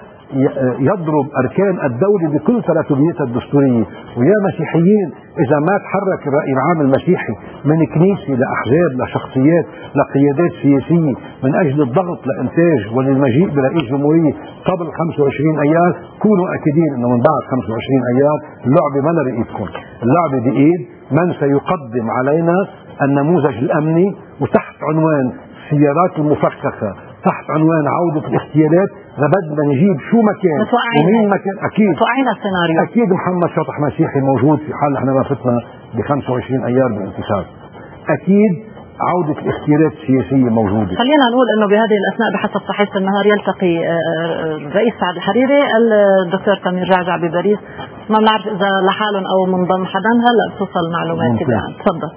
يضرب اركان الدوله بكل تراتبيتها الدستوريه. ويا مسيحيين اذا ما تحرك الراي العام المسيحي من كنيسه لاحزاب لشخصيات لقيادات سياسيه من اجل الضغط لانتاج وللمجيء برئيس جمهوريه قبل خمسة وعشرين ايار، كونوا اكيدين انه من بعد خمسة وعشرين ايار اللعبه ما بايدكم، اللعبه بايد من سيقدم علينا النموذج الامني، وتحت عنوان السيارات المفخخه، تحت عنوان عودة الاغتيالات لبدنا نجيب شو مكان ومين مكان. أكيد توقعنا السيناريو. أكيد محمد شطح مسيحي موجود في حال نحن ما فتنا ب خمسة وعشرين أيار بالانتصار. أكيد عودة الاغتيالات السياسية موجودة. خلينا نقول أنه بهذه الأثناء بحسب صحيفة النهار يلتقي الرئيس سعد الحريري الدكتور سمير جعجع بباريس. ما بنعرف إذا لحالهم أو منضم حدا، هلا بتوصل معلومات كده. تفضل.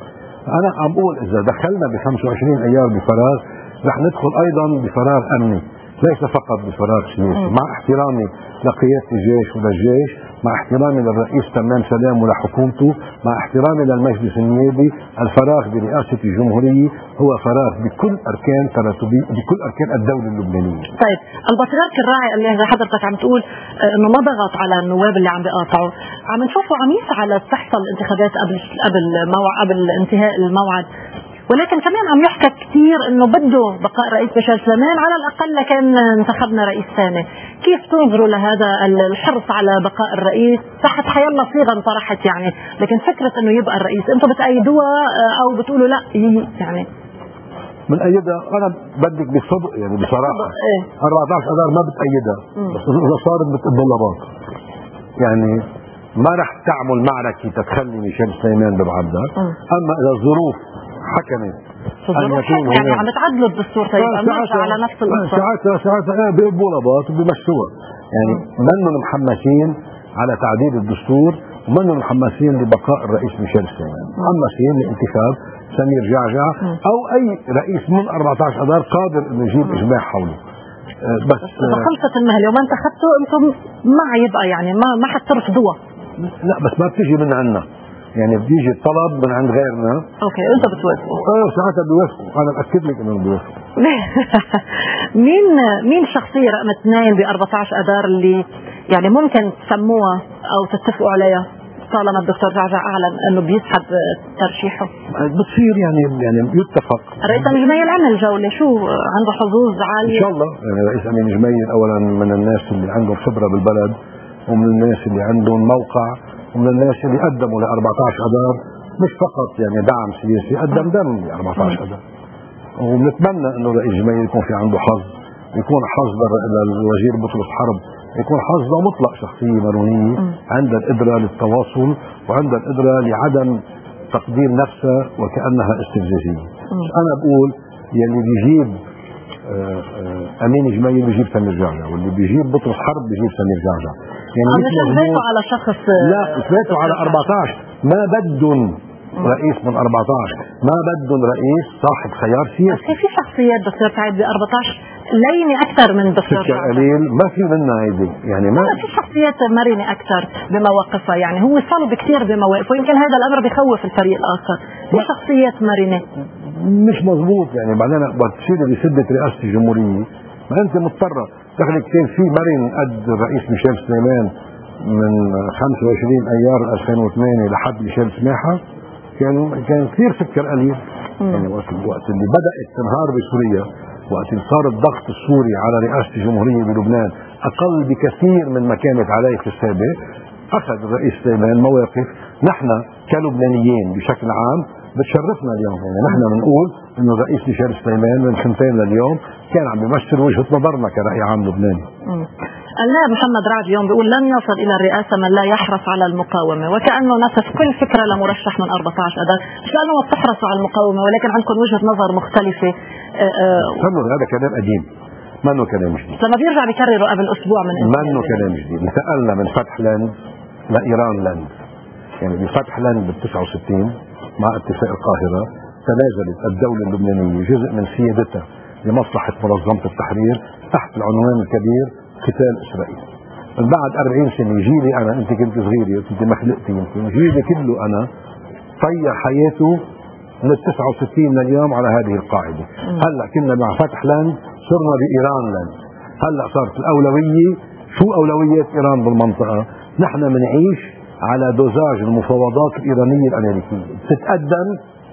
أنا عم بقول إذا دخلنا ب خمسة وعشرين أيار بفراغ رح ندخل ايضا بفراغ امني، ليس فقط بفراغ سياسي. مع احترامي لقيادة الجيش وللجيش، مع احترامي للرئيس تمام سلام ولحكومته، مع احترامي للمجلس النيابي، الفراغ برئاسة الجمهورية هو فراغ بكل اركان تراتبي بكل اركان الدولة اللبنانية. طيب البطريرك الراعي اللي حضرتك عم تقول انه ما ضغط على النواب اللي عم بيقاطعوا، عم نشوفه عم يسعى لتحصل انتخابات قبل قبل موعد قبل انتهاء الموعد، ولكن كمان عم يحكى كثير انه بده بقاء رئيس ميشيل سليمان، على الاقل كان انتخبنا رئيس ثاني. كيف تنظروا لهذا الحرص على بقاء الرئيس تحت حيالله صيغه انطرحت يعني، لكن فكره انه يبقى الرئيس انتم بتأيدوها او بتقولوا لا يعني؟ من أيدها أنا بدك بالصدق يعني بصراحة إيه؟ أربعة عشر أذار ما بتأيدها، بس إذا صارت بتقبلها باط. يعني ما رح تعمل معركة تتخلي ميشيل سليمان ببعبدا، أما إذا الظروف حكمت أن يكون يعني عم تعدلوا الدستور طيب نرجع على نفس القصة. ساعتها ساعتها بيقبلوا باط وبيمشوها. يعني منهم محمسين على تعديل الدستور ومنهم محمسين لبقاء الرئيس ميشيل سليمان، محمسين لانتخاب سمير جعجع او اي رئيس من أربعة عشر اذار قادر انه يجيب اجماع حوله. بس اذا خلصت المهله وما انتخبتوا انتم ما يبقى يعني ما ما حترفضوها. لا بس ما بتيجي من عندنا، يعني بيجي الطلب من عند غيرنا. اوكي انت بتوافقوا؟ اه ساعتها بيوافقوا، انا باكد لك انهم بيوافقوا. مين مين الشخصيه رقم اثنين ب أربعة عشر اذار اللي يعني ممكن تسموها او تتفقوا عليها طالما الدكتور جعجع اعلن انه بيسحب ترشيحه؟ بتصير يعني يعني يتفق. الرئيس امين جميل عمل جوله، شو عنده حظوظ عاليه؟ ان شاء الله. يعني الرئيس امين جميل اولا من الناس اللي عندهم خبره بالبلد، ومن الناس اللي عندهم موقع ومن الناس اللي قدموا ل أربعة عشر أذار، مش فقط يعني دعم سياسي، قدم دم ل أربعة عشر أذار. ونتمنى انه رئيس جمهورية يكون في عنده حظ، يكون حظ للوزير بطرس حرب، يكون حظ لمطلق شخصية مارونية عندها القدرة للتواصل وعندها القدرة لعدم تقدير نفسها وكأنها استفزازية. انا بقول يلي بيجيب آآ آآ امين جميل بيجيب سمير جعجع، واللي بيجيب بطرس حرب بيجيب سمير جعجع. يعني مش اثباتوا على شخص، لا اثباتوا على أربعة عشر. ما بدهم رئيس من أربعة عشر، ما بدهم رئيس صاحب خيار سياسي. بس في شخصيات دكتور سعيد ب أربعة عشر لينة اكثر من دكتور سكر قليل، ما في منها هيدي يعني. ما في شخصيات مرنة اكثر بمواقفها، يعني هو صلب كثير بمواقف، ويمكن هذا الامر بخوف الفريق الاخر. في شخصيات مرنة مش مضبوط يعني. بعدين وقت تصير بسدة رئاسة الجمهورية ما انت مضطرة دخلك. كان في مرن قد الرئيس ميشيل سليمان من خمسة وعشرين ايار ألفين وثمانية لحد ميشيل سماحة، كان كان كثير سكر قليل. يعني وقت الوقت اللي بدأت تنهار بسوريا، وقت اللي صار الضغط السوري على رئاسة الجمهورية بلبنان أقل بكثير من ما كانت عليه في السابق، أخذ الرئيس سليمان مواقف نحن كلبنانيين بشكل عام بتشرفنا اليوم. يعني نحن بنقول إنه الرئيس ميشيل سليمان من سنتين لليوم كان عم بيمثل وجهة نظرنا كرأي عام لبناني. النائب محمد رعد اليوم بيقول لن يصل الى الرئاسه من لا يحرص على المقاومه، وكانه نسف كل فكره لمرشح من أربعة عشر اذار، مش لانه بتحرصوا على المقاومه ولكن عندكم وجهه نظر مختلفه. فهموا هذا كلام قديم، ما انه كلام جديد. لما بيرجع بيكرروا قبل اسبوع من ما انه كلام جديد. انتقلنا من فتح لاند لايران لاند. يعني بفتح لاند بال تسعة وستين مع اتفاق القاهره تنازلت الدوله اللبنانيه جزء من سيادتها لمصلحه منظمه التحرير تحت العنوان الكبير قتال اسرائيل. من بعد أربعين سنه جيلي انا، انت كنت صغيره وكنت مخلقتي يمكن، جيلي كله انا طير حياته من ال تسعة وستين لليوم على هذه القاعده. هلا كنا مع فتح لاند صرنا بايران لاند. هلا صارت الاولويه، شو اولويات ايران بالمنطقه؟ نحن بنعيش على دوزاج المفاوضات الايرانيه الامريكيه. بتتقدم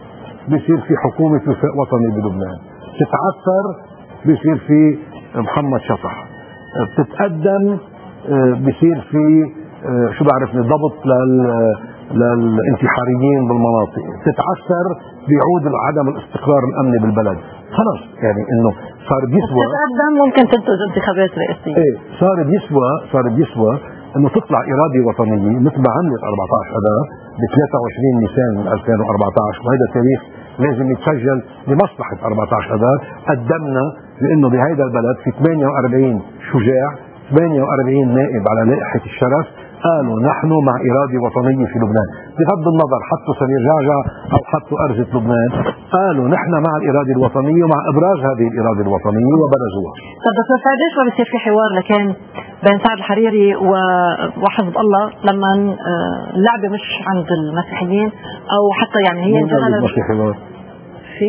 بصير في حكومه وفاق وطني بلبنان، بتتعثر بصير في محمد شطح، بتتقدم بصير في شو بعرفني ضبط للانتحاريين بالمناطق، بتتعثر بيعود عدم الاستقرار الامني بالبلد. خلص يعني انه صار بيسوى بتتقدم ممكن تنتج انتخابات رئاسيه. ايه صار بيسوى صار بيسوى انه تطلع اراده وطنيه مثل ما عملت أربعة عشر اذار ب ثلاثة وعشرين نيسان من ألفين وأربعة عشر، وهذا تاريخ لازم يتسجل لمصلحه أربعة عشر اذار. قدمنا لانه بهيدا البلد في ثمانية وأربعين شجاع، ثمانية وأربعين نائب على لائحه الشرف قالوا نحن مع اراده وطنيه في لبنان، بغض النظر حطوا سمير جعجع او حطوا ارزه لبنان، قالوا نحن مع الاراده الوطنيه ومع ابراز هذه الاراده الوطنيه وبرزوها. طب دكتور سعيد ليش ما بصير في حوار لكان بين سعد الحريري وحزب الله لما اللعبه مش عند المسيحيين او حتى يعني هي انتهت حوار؟ في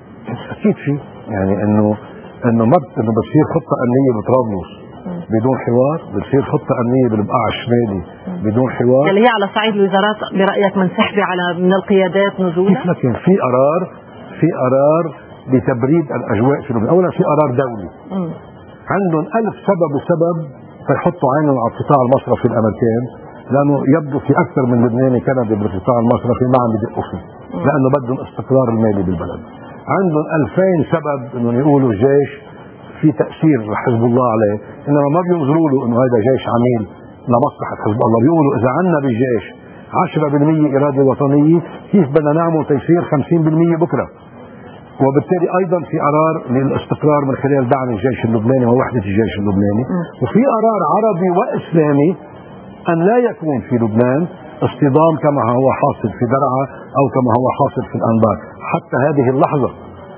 اكيد في، يعني انه انه مرت انه بتصير خطه امنيه بطرابلس بدون حوار، بتصير خطه امنيه بالبقاع الشمالي بدون حوار، اللي هي على صعيد الوزارات برايك منسحبه على من القيادات نزولا؟ لكن في قرار في قرار لتبريد الاجواء في لبنان. اولا في قرار دولي م. عندهم ألف سبب وسبب فيحطوا عينهم على القطاع المصرفي الامريكان، لانه يبدو في اكثر من لبناني كندي بالقطاع المصرفي ما عم بدقوا فيه، لانه بدهم استقرار المالي بالبلد. عندهم ألفين سبب انهم يقولوا الجيش في تاثير حزب الله عليه، انما ما بينظروا له انه هذا جيش عميل لمصلحه حزب الله. بيقولوا اذا عندنا بالجيش عشرة بالمئة اراده وطنيه كيف بدنا نعمل تيسير خمسين بالمئة بكره؟ وبالتالي ايضا في قرار للاستقرار من خلال دعم الجيش اللبناني ووحده الجيش اللبناني، وفي قرار عربي واسلامي ان لا يكون في لبنان اصطدام كما هو حاصل في درعا او كما هو حاصل في الانبار. حتى هذه اللحظه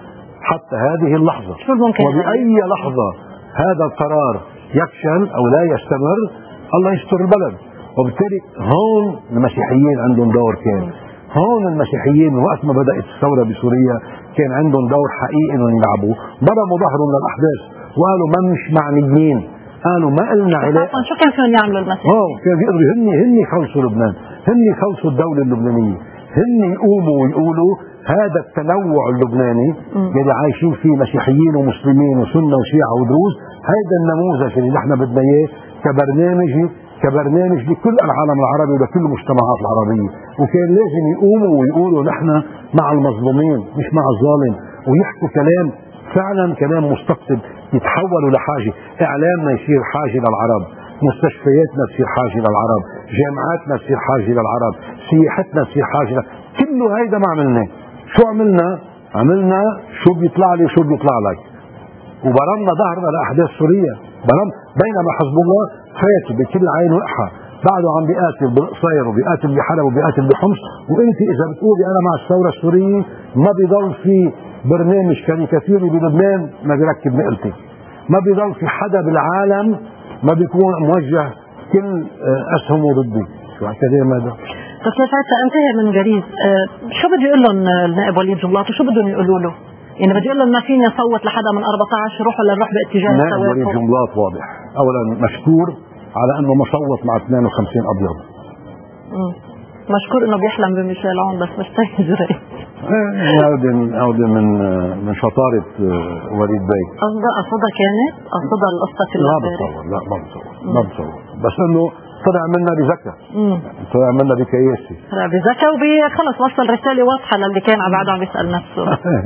حتى هذه اللحظه وباي لحظه هذا القرار يفشل او لا يستمر الله يستر البلد. وبالتالي هون المسيحيين عندهم دور كان، هون المسيحيين وقت ما بدات الثوره بسوريا كان عندهم دور حقيقي انهم يلعبوا، ضربوا ظهرهم للاحداث وقالوا ما مش معنيين، قالوا ما لنا علاقه. شو كان فيهم يعملوا المسيحيين؟ اه كان بيقدروا هن هن يخلصوا لبنان، هن يخلصوا الدوله اللبنانيه، هن يقوموا ويقولوا هذا التنوع اللبناني اللي عايشين فيه مسيحيين ومسلمين وسنه وشيعه ودروز، هذا النموذج اللي نحن بدنا اياه كبرنامج كبرنامج لكل العالم العربي ولكل المجتمعات العربية، وكان لازم يقوموا ويقولوا نحن مع المظلومين مش مع الظالم، ويحكوا كلام فعلا كلام مستقطب يتحولوا لحاجة. إعلامنا يصير حاجة للعرب، مستشفياتنا تصير حاجة للعرب، جامعاتنا تصير حاجة للعرب، سياحتنا تصير حاجة للعرب. كله هيدا ما عملناه. شو عملنا؟ عملنا شو بيطلع لي شو بيطلع لك، وبرمنا ظهرنا لأحداث سوريا. برم بينما حزب الله فاتي بكل عين وقحة، بعده عم بيقاتل بالقصير وبيقاتل بحلب وبيقاتل بحمص، وانت اذا بتقولي انا مع الثوره السوريه ما بيضل في برنامج كاريكاتيري بلبنان ما بيركب نقلتي، ما بيضل في حدا بالعالم ما بيكون موجه كل اسهمه ضدي. شو هالكلام هذا؟ بس لساعتها انتهى من جريز، أه شو بده يقول لهم النائب وليد جنبلاط وشو بدهم يقولوا له؟ يعني بده يقول لهم ما فيني اصوت لحدا من أربعة عشر، روحوا لنروح باتجاه التوافق. النائب وليد جنبلاط واضح، اولا مشكور على انه ما صوت مع اثنين وخمسين ابيض. امم مشكور انه بيحلم بميشيل عون بس مش تجري. هذه هذه من من شطاره وليد بي. قصدها قصدها كانت قصدها القصه كلها. لا بتصور لا ما بتصور ما بتصور بس انه طلع منا بذكاء، طلع منا بكياسه، طلع بذكاء وخلص وصل رساله واضحه للي كان على بعده عم يسال نفسه.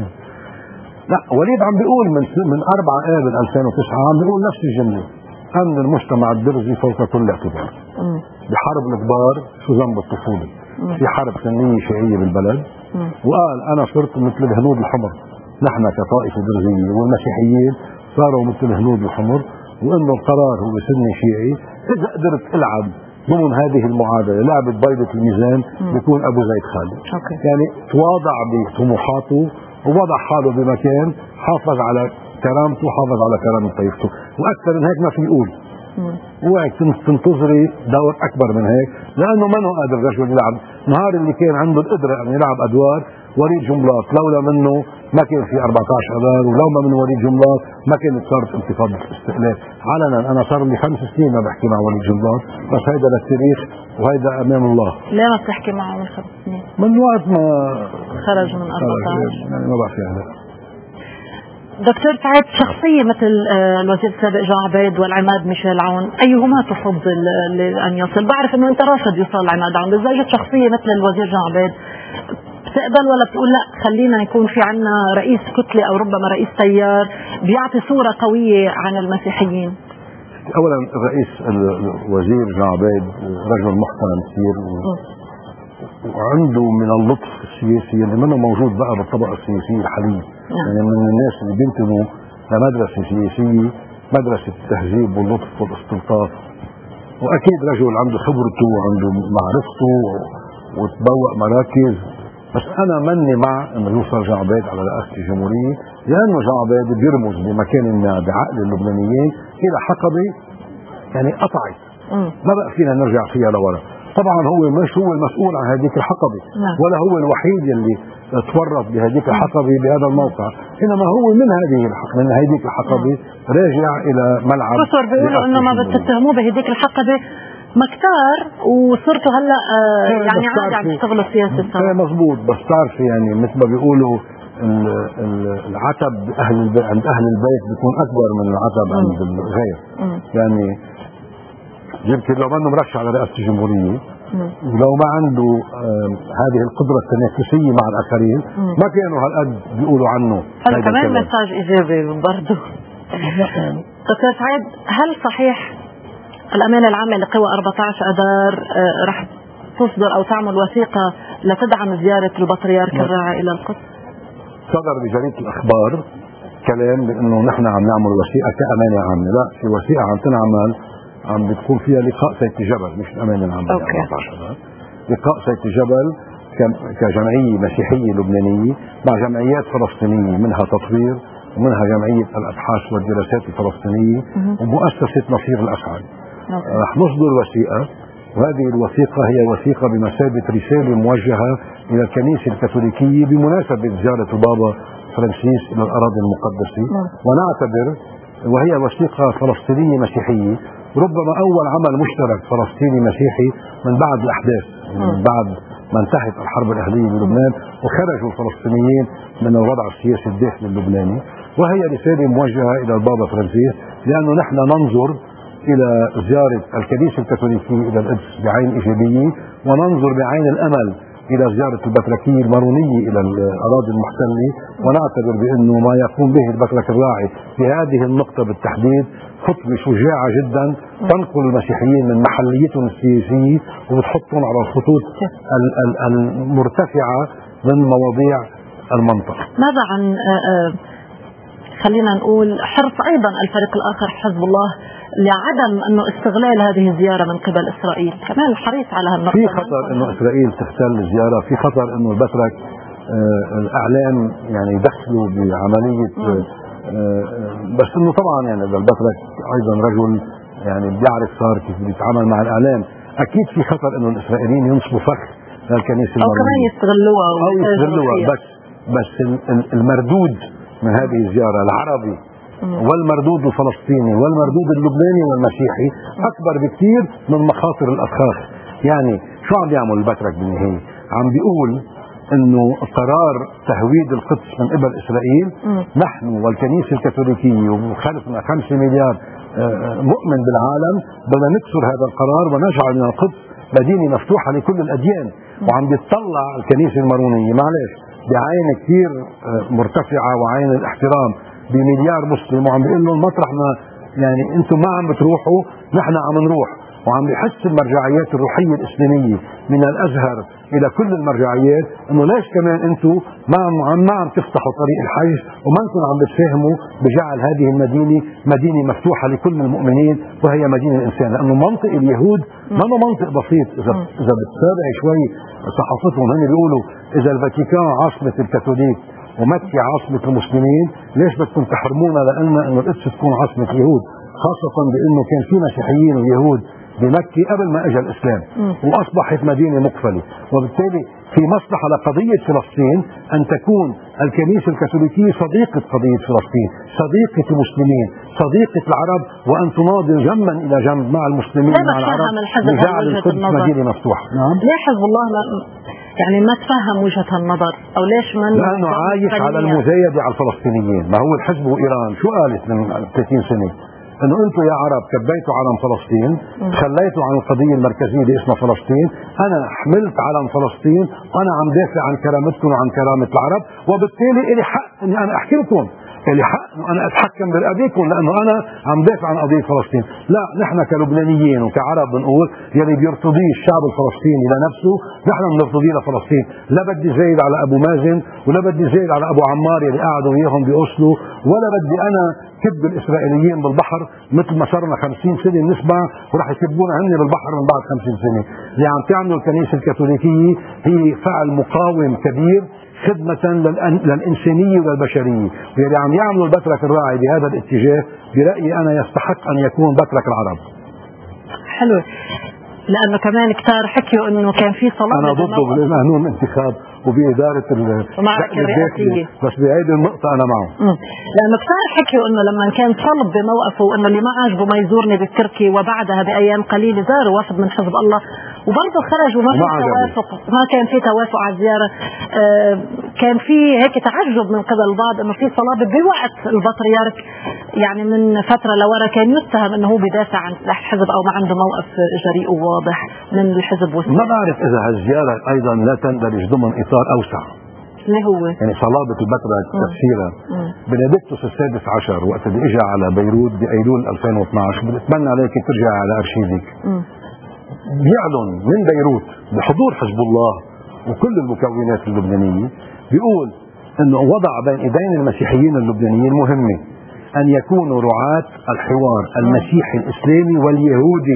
لا وليد عم بيقول من من أربعة آب ألفين وتسعة عم بيقول نفس الجمله، أمن المجتمع الدرزي فوق كل اعتبار. بحرب الكبار شو ذنب الطفولة؟ في حرب سنية شيعية بالبلد، وقال أنا صرت مثل الهنود الحمر، نحن كطائفة درزية والمسيحيين صاروا مثل الهنود الحمر، وإنه القرار هو سني شيعي، إذا قدرت ألعب ضمن هذه المعادلة لعبة بيضة الميزان بيكون أبو زيد خالد. يعني تواضع بطموحاته ووضع حاله بمكان، حافظ على كرامته وحافظ على كرامة طائفته، واكثر من هيك ما في يقول. اوعك تنتظري دور اكبر من هيك، لانه ما هو قادر الرجل يلعب. نهار اللي كان عنده القدره ان يلعب ادوار وليد جنبلاط، لولا منه ما كان في أربعة عشر اذار، ولو ما من وليد جنبلاط ما كانت صارت انتفاضه الاستقلال. علنا انا صار لي خمس سنين ما بحكي مع وليد جنبلاط، بس هيدا للتاريخ وهيدا امام الله. ليه ما بتحكي معه من خمس سنين؟ من وقت ما خرج من أربعة عشر. يعني ما بعرف هلا. دكتور سعيد، شخصية مثل الوزير السابق جان عبيد والعماد ميشيل عون أيهما تفضل أن يصل؟ بعرف أنه أنت رافض يوصل العماد عون، بس زي شخصية مثل الوزير جان عبيد بتقبل ولا بتقول لا خلينا يكون في عنا رئيس كتلة أو ربما رئيس تيار بيعطي صورة قوية عن المسيحيين؟ أولا الرئيس الوزير جان عبيد رجل محترم كثير وعنده من اللطف السياسي اللي منه موجود بقى بالطبقة السياسية الحالية. يعني من الناس اللي بينتموا لمدرسة سياسية، مدرسة التهذيب واللطف والاستلطاف، وأكيد رجل عنده خبرته وعنده معرفته وتبوأ مراكز. بس أنا مني مع إنه يوصل جان عبيد على رئاسة الجمهورية، لأنه جان عبيد بيرمز بمكان ما بعقل اللبنانيين إلى حقبة يعني قطعت ما بقى فينا نرجع فيها لورا. طبعا هو مش هو المسؤول عن هذيك الحقبة ولا هو الوحيد اللي تورط بهذيك الحقبة بهذا الموقع، انما هو من هذه من هذيك الحقبة راجع الى ملعب. كثر بيقولوا انه ما بتتهموه بهذيك الحقبة مكتار وصرتوا هلا آه يعني عادي عم تشتغلوا السياسة. ايه مضبوط، بس بتعرفي يعني مثل ما بيقولوا العتب اهل البيت عند اهل البيت بيكون اكبر من العتب عند الغير. يعني يمكن لو ما انه مرشح على رئاسة الجمهورية ولو ما عنده هذه القدرة التنافسية مع الآخرين ما كانوا هالقد بيقولوا عنه. هذا كمان مساج إيجابي برضه. دكتور سعيد، هل صحيح الأمانة العامة لقوى أربعة عشر أذار رح تصدر أو تعمل وثيقة لتدعم زيارة البطريرك الراعي إلى القدس؟ صدر بجريدة الأخبار كلام بأنه نحن عم نعمل وثيقة كأمانة عامة. لا، في وثيقة عم تنعمل عم بتكون فيها لقاء سيد جبل، مش الأمانة العامة. لقاء سيد جبل كجمعية مسيحية لبنانية مع جمعيات فلسطينية، منها تطوير ومنها جمعية الأبحاث والدراسات الفلسطينية ومؤسسة نصير الأسعد. رح نصدر وثيقة، وهذه الوثيقة هي وثيقة بمثابة رسالة موجهة إلى الكنيسة الكاثوليكية بمناسبة زيارة البابا فرانسيس إلى الأراضي المقدسة، ونعتبر وهي وثيقة فلسطينية مسيحية، ربما أول عمل مشترك فلسطيني مسيحي من بعد الأحداث، من بعد ما انتهت الحرب الأهلية بلبنان وخرجوا الفلسطينيين من الوضع السياسي الداخلي اللبناني. وهي رسالة موجهة إلى البابا فرانسيس، لأنه نحن ننظر الى زياره الكنيسه الكاثوليكيه الى القدس بعين ايجابيه، وننظر بعين الامل الى زياره البطركيه المارونيه الى الاراضي المحتله، ونعتبر بانه ما يقوم به البطرك الراعي في هذه النقطه بالتحديد خطوه شجاعه جدا تنقل المسيحيين من محليتهم السياسيه وبتحطهم على الخطوط المرتفعه من مواضيع المنطقه. ماذا عن خلينا نقول حرص ايضا الفريق الاخر حزب الله لعدم انه استغلال هذه الزياره من قبل اسرائيل، كمان الحريص على هالنقطه؟ في خطر انه اسرائيل تحتل الزياره، في خطر انه البترك آه الاعلام يعني يدخلوا بعمليه آه آه بس انه طبعا يعني البترك ايضا رجل يعني بيعرف صار كيف بيتعامل مع الاعلام، اكيد في خطر انه الاسرائيليين ينصبوا فخ للكنيسه او كمان يستغلوها او يستغلوها بس بس المردود من هذه الزياره العربي والمردود الفلسطيني والمردود اللبناني والمسيحي اكبر بكثير من مخاطر الافخاخ. يعني شو عم بيعمل البترك بالنهايه؟ عم بيقول انه قرار تهويد القدس من قبل اسرائيل نحن والكنيسه الكاثوليكيه وخلفنا خمسة مليار مؤمن بالعالم بدنا نكسر هذا القرار ونجعل من القدس مدينه مفتوحه لكل الاديان. وعم بيطلع الكنيسه المارونيه معلش بعين كثير مرتفعه وعين الاحترام بمليار مسلم، وعم بيقول لهم مطرح ما يعني انتم ما عم بتروحوا نحن عم نروح، وعم بيحس المرجعيات الروحيه الاسلاميه من الازهر الى كل المرجعيات انه ليش كمان انتم ما عم ما عم تفتحوا طريق الحج وما انتم عم بتساهموا بجعل هذه المدينه مدينه مفتوحه لكل المؤمنين وهي مدينه الانسان، لانه منطق اليهود ما هو منطق بسيط. اذا اذا بتتابع شوي صحافتهم هن بيقولوا اذا الفاتيكان عاصمه الكاثوليك ومكة عاصمة المسلمين ليش بدكم تحرمونا لأن انه القدس تكون عاصمة اليهود، خاصة بأنه كان في مسيحيين ويهود بمكة قبل ما اجى الإسلام وأصبحت مدينة مقفلة، وبالتالي في مصلحة لقضية فلسطين أن تكون الكنيسة الكاثوليكية صديقة قضية فلسطين، صديقة المسلمين، صديقة العرب، وأن تناضل جنبا إلى جنب مع المسلمين مع العرب لجعل القدس مدينة مفتوحة. نعم. ليه حزب الله يعني ما تفهم وجهة النظر او ليش ما لانه عايش على المزايدة على الفلسطينيين؟ ما هو الحزب وايران شو قالت من ثلاثين سنة؟ انه انتم يا عرب كبيتوا علم فلسطين، تخليتوا عن القضية المركزية اللي اسمها فلسطين، انا حملت علم فلسطين وانا عم دافع عن كرامتكم وعن كرامة العرب، وبالتالي لي حق اني انا احكي لكم، لي حق انا اتحكم برقبتكم لانه انا عم دافع عن قضية فلسطين. لا، نحن كلبنانيين وكعرب بنقول يلي بيرتضيه الشعب الفلسطيني لنفسه نحن بنرتضيه لفلسطين، لا بدي زايد على ابو مازن ولا بدي زايد على ابو عمار يلي قعدوا وياهم باوسلو، ولا بدي انا كب الاسرائيليين بالبحر مثل ما صرنا خمسين سنة بنسمع وراح يكبونا هن بالبحر من بعد خمسين سنة. اللي عم تعمله الكنيسة الكاثوليكية هي فعل مقاوم كبير خدمة للإنسانية والبشرية، واللي عم يعملوا البترك الراعي بهذا الاتجاه برأيي أنا يستحق أن يكون بترك العرب. حلو، لأنه كمان كتار حكيوا أنه كان في صلاة أنا ضده بالقانون الانتخاب وبإدارة المعركة الرئاسية، بس بهيدي النقطة أنا معه. مم. لأنه كتار حكيوا أنه لما كان طلب بموقفه أنه اللي ما عجبه ما يزورني بالتركي، وبعدها بأيام قليلة زاروا وفد من حزب الله وبرضه خرجوا ما في توافق، ما كان في توافق على الزيارة. آه كان في هيك تعجب من قبل البعض أنه في صلابة بوقت البطريرك يعني من فترة لورا كان يتهم أنه هو بدافع عن سلاح الحزب أو ما عنده موقف جريء وواضح من الحزب والسلام. ما بعرف إذا هالزيارة أيضا لا تندرج ضمن إطار أوسع. اللي هو يعني صلابة البترك تفسيرا بنادقتس السادس عشر وقت اللي اجى على بيروت بأيلول ألفين واثنعش، بتمنى عليك ترجع على أرشيفك، بيعلن من بيروت بحضور حزب الله وكل المكونات اللبنانية، بيقول انه وضع بين ايدين المسيحيين اللبنانيين مهمة ان يكونوا رعاة الحوار المسيحي الاسلامي واليهودي.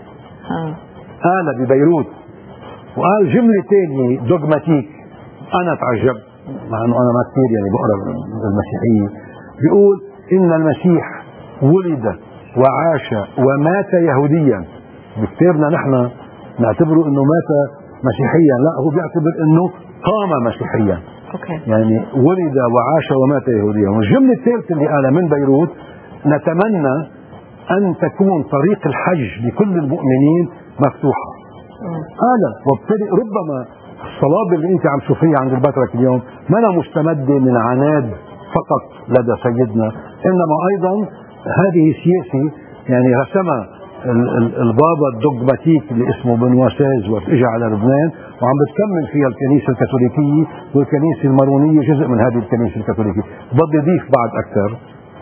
قال ببيروت، وقال جملة تانية دوغماتيك انا تعجبت مع انه انا ما كثير يعني بقرا المسيحية، بيقول ان المسيح ولد وعاش ومات يهوديا. بكتابنا نحن نعتبره انه مات مسيحيا، لا هو بيعتبر انه قام مسيحيا. أوكي. يعني ولد وعاش ومات يهوديا. والجملة الثالثة اللي قالها من بيروت، نتمنى ان تكون طريق الحج لكل المؤمنين مفتوحة. قال وبالتالي ربما الصلابة اللي انت عم تشوفيها عند البترك اليوم ما أنا مستمدة من عناد فقط لدى سيدنا، انما ايضا هذه سياسة يعني رسمها البابا الدogmatique اللي اسمه بنواسيز واجى على لبنان وعم بتكمل فيها الكنيسة الكاثوليكية والكنيسة المارونية جزء من هذه الكنيسة الكاثوليكية. بدي أضيف بعد أكثر،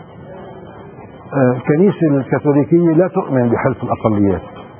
الكنيسة الكاثوليكية لا تؤمن بحلف الأقليات،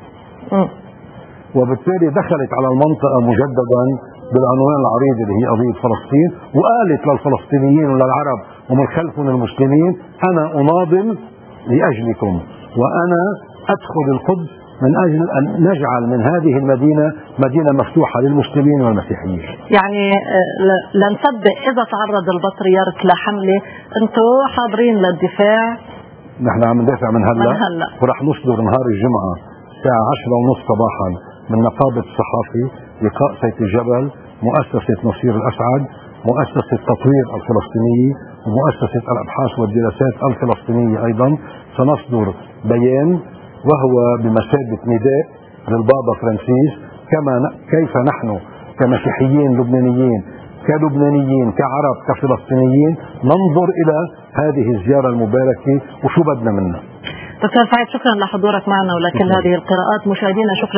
وبالتالي دخلت على المنطقة مجددا بالعنوان العريض اللي هي قضية فلسطين، وقالت للفلسطينيين وللعرب ومن خلفهم المسلمين أنا أناضل لأجلكم وأنا أدخل القدس من أجل أن نجعل من هذه المدينة مدينة مفتوحة للمسلمين والمسيحيين. يعني لنصدق إذا تعرض البطريرك لحملة أنتم حاضرين للدفاع؟ نحن عم ندافع من هلا, من هلأ. ورح نصدر نهار الجمعة الساعة عشرة ونصف صباحا من نقابة الصحافي لقاء سيف الجبل، مؤسسة نصير الأسعد، مؤسسة تطوير الفلسطينية، ومؤسسة الأبحاث والدراسات الفلسطينية أيضا. سنصدر بيان وهو بمثابة نداء للبابا فرانسيس كما كيف نحن كمسيحيين لبنانيين كلبنانيين كعرب كفلسطينيين ننظر إلى هذه الزيارة المباركة وشو بدنا منها. دكتور سعيد، شكرا لحضورك معنا ولكل هذه القراءات. مشاهدينا شكرا.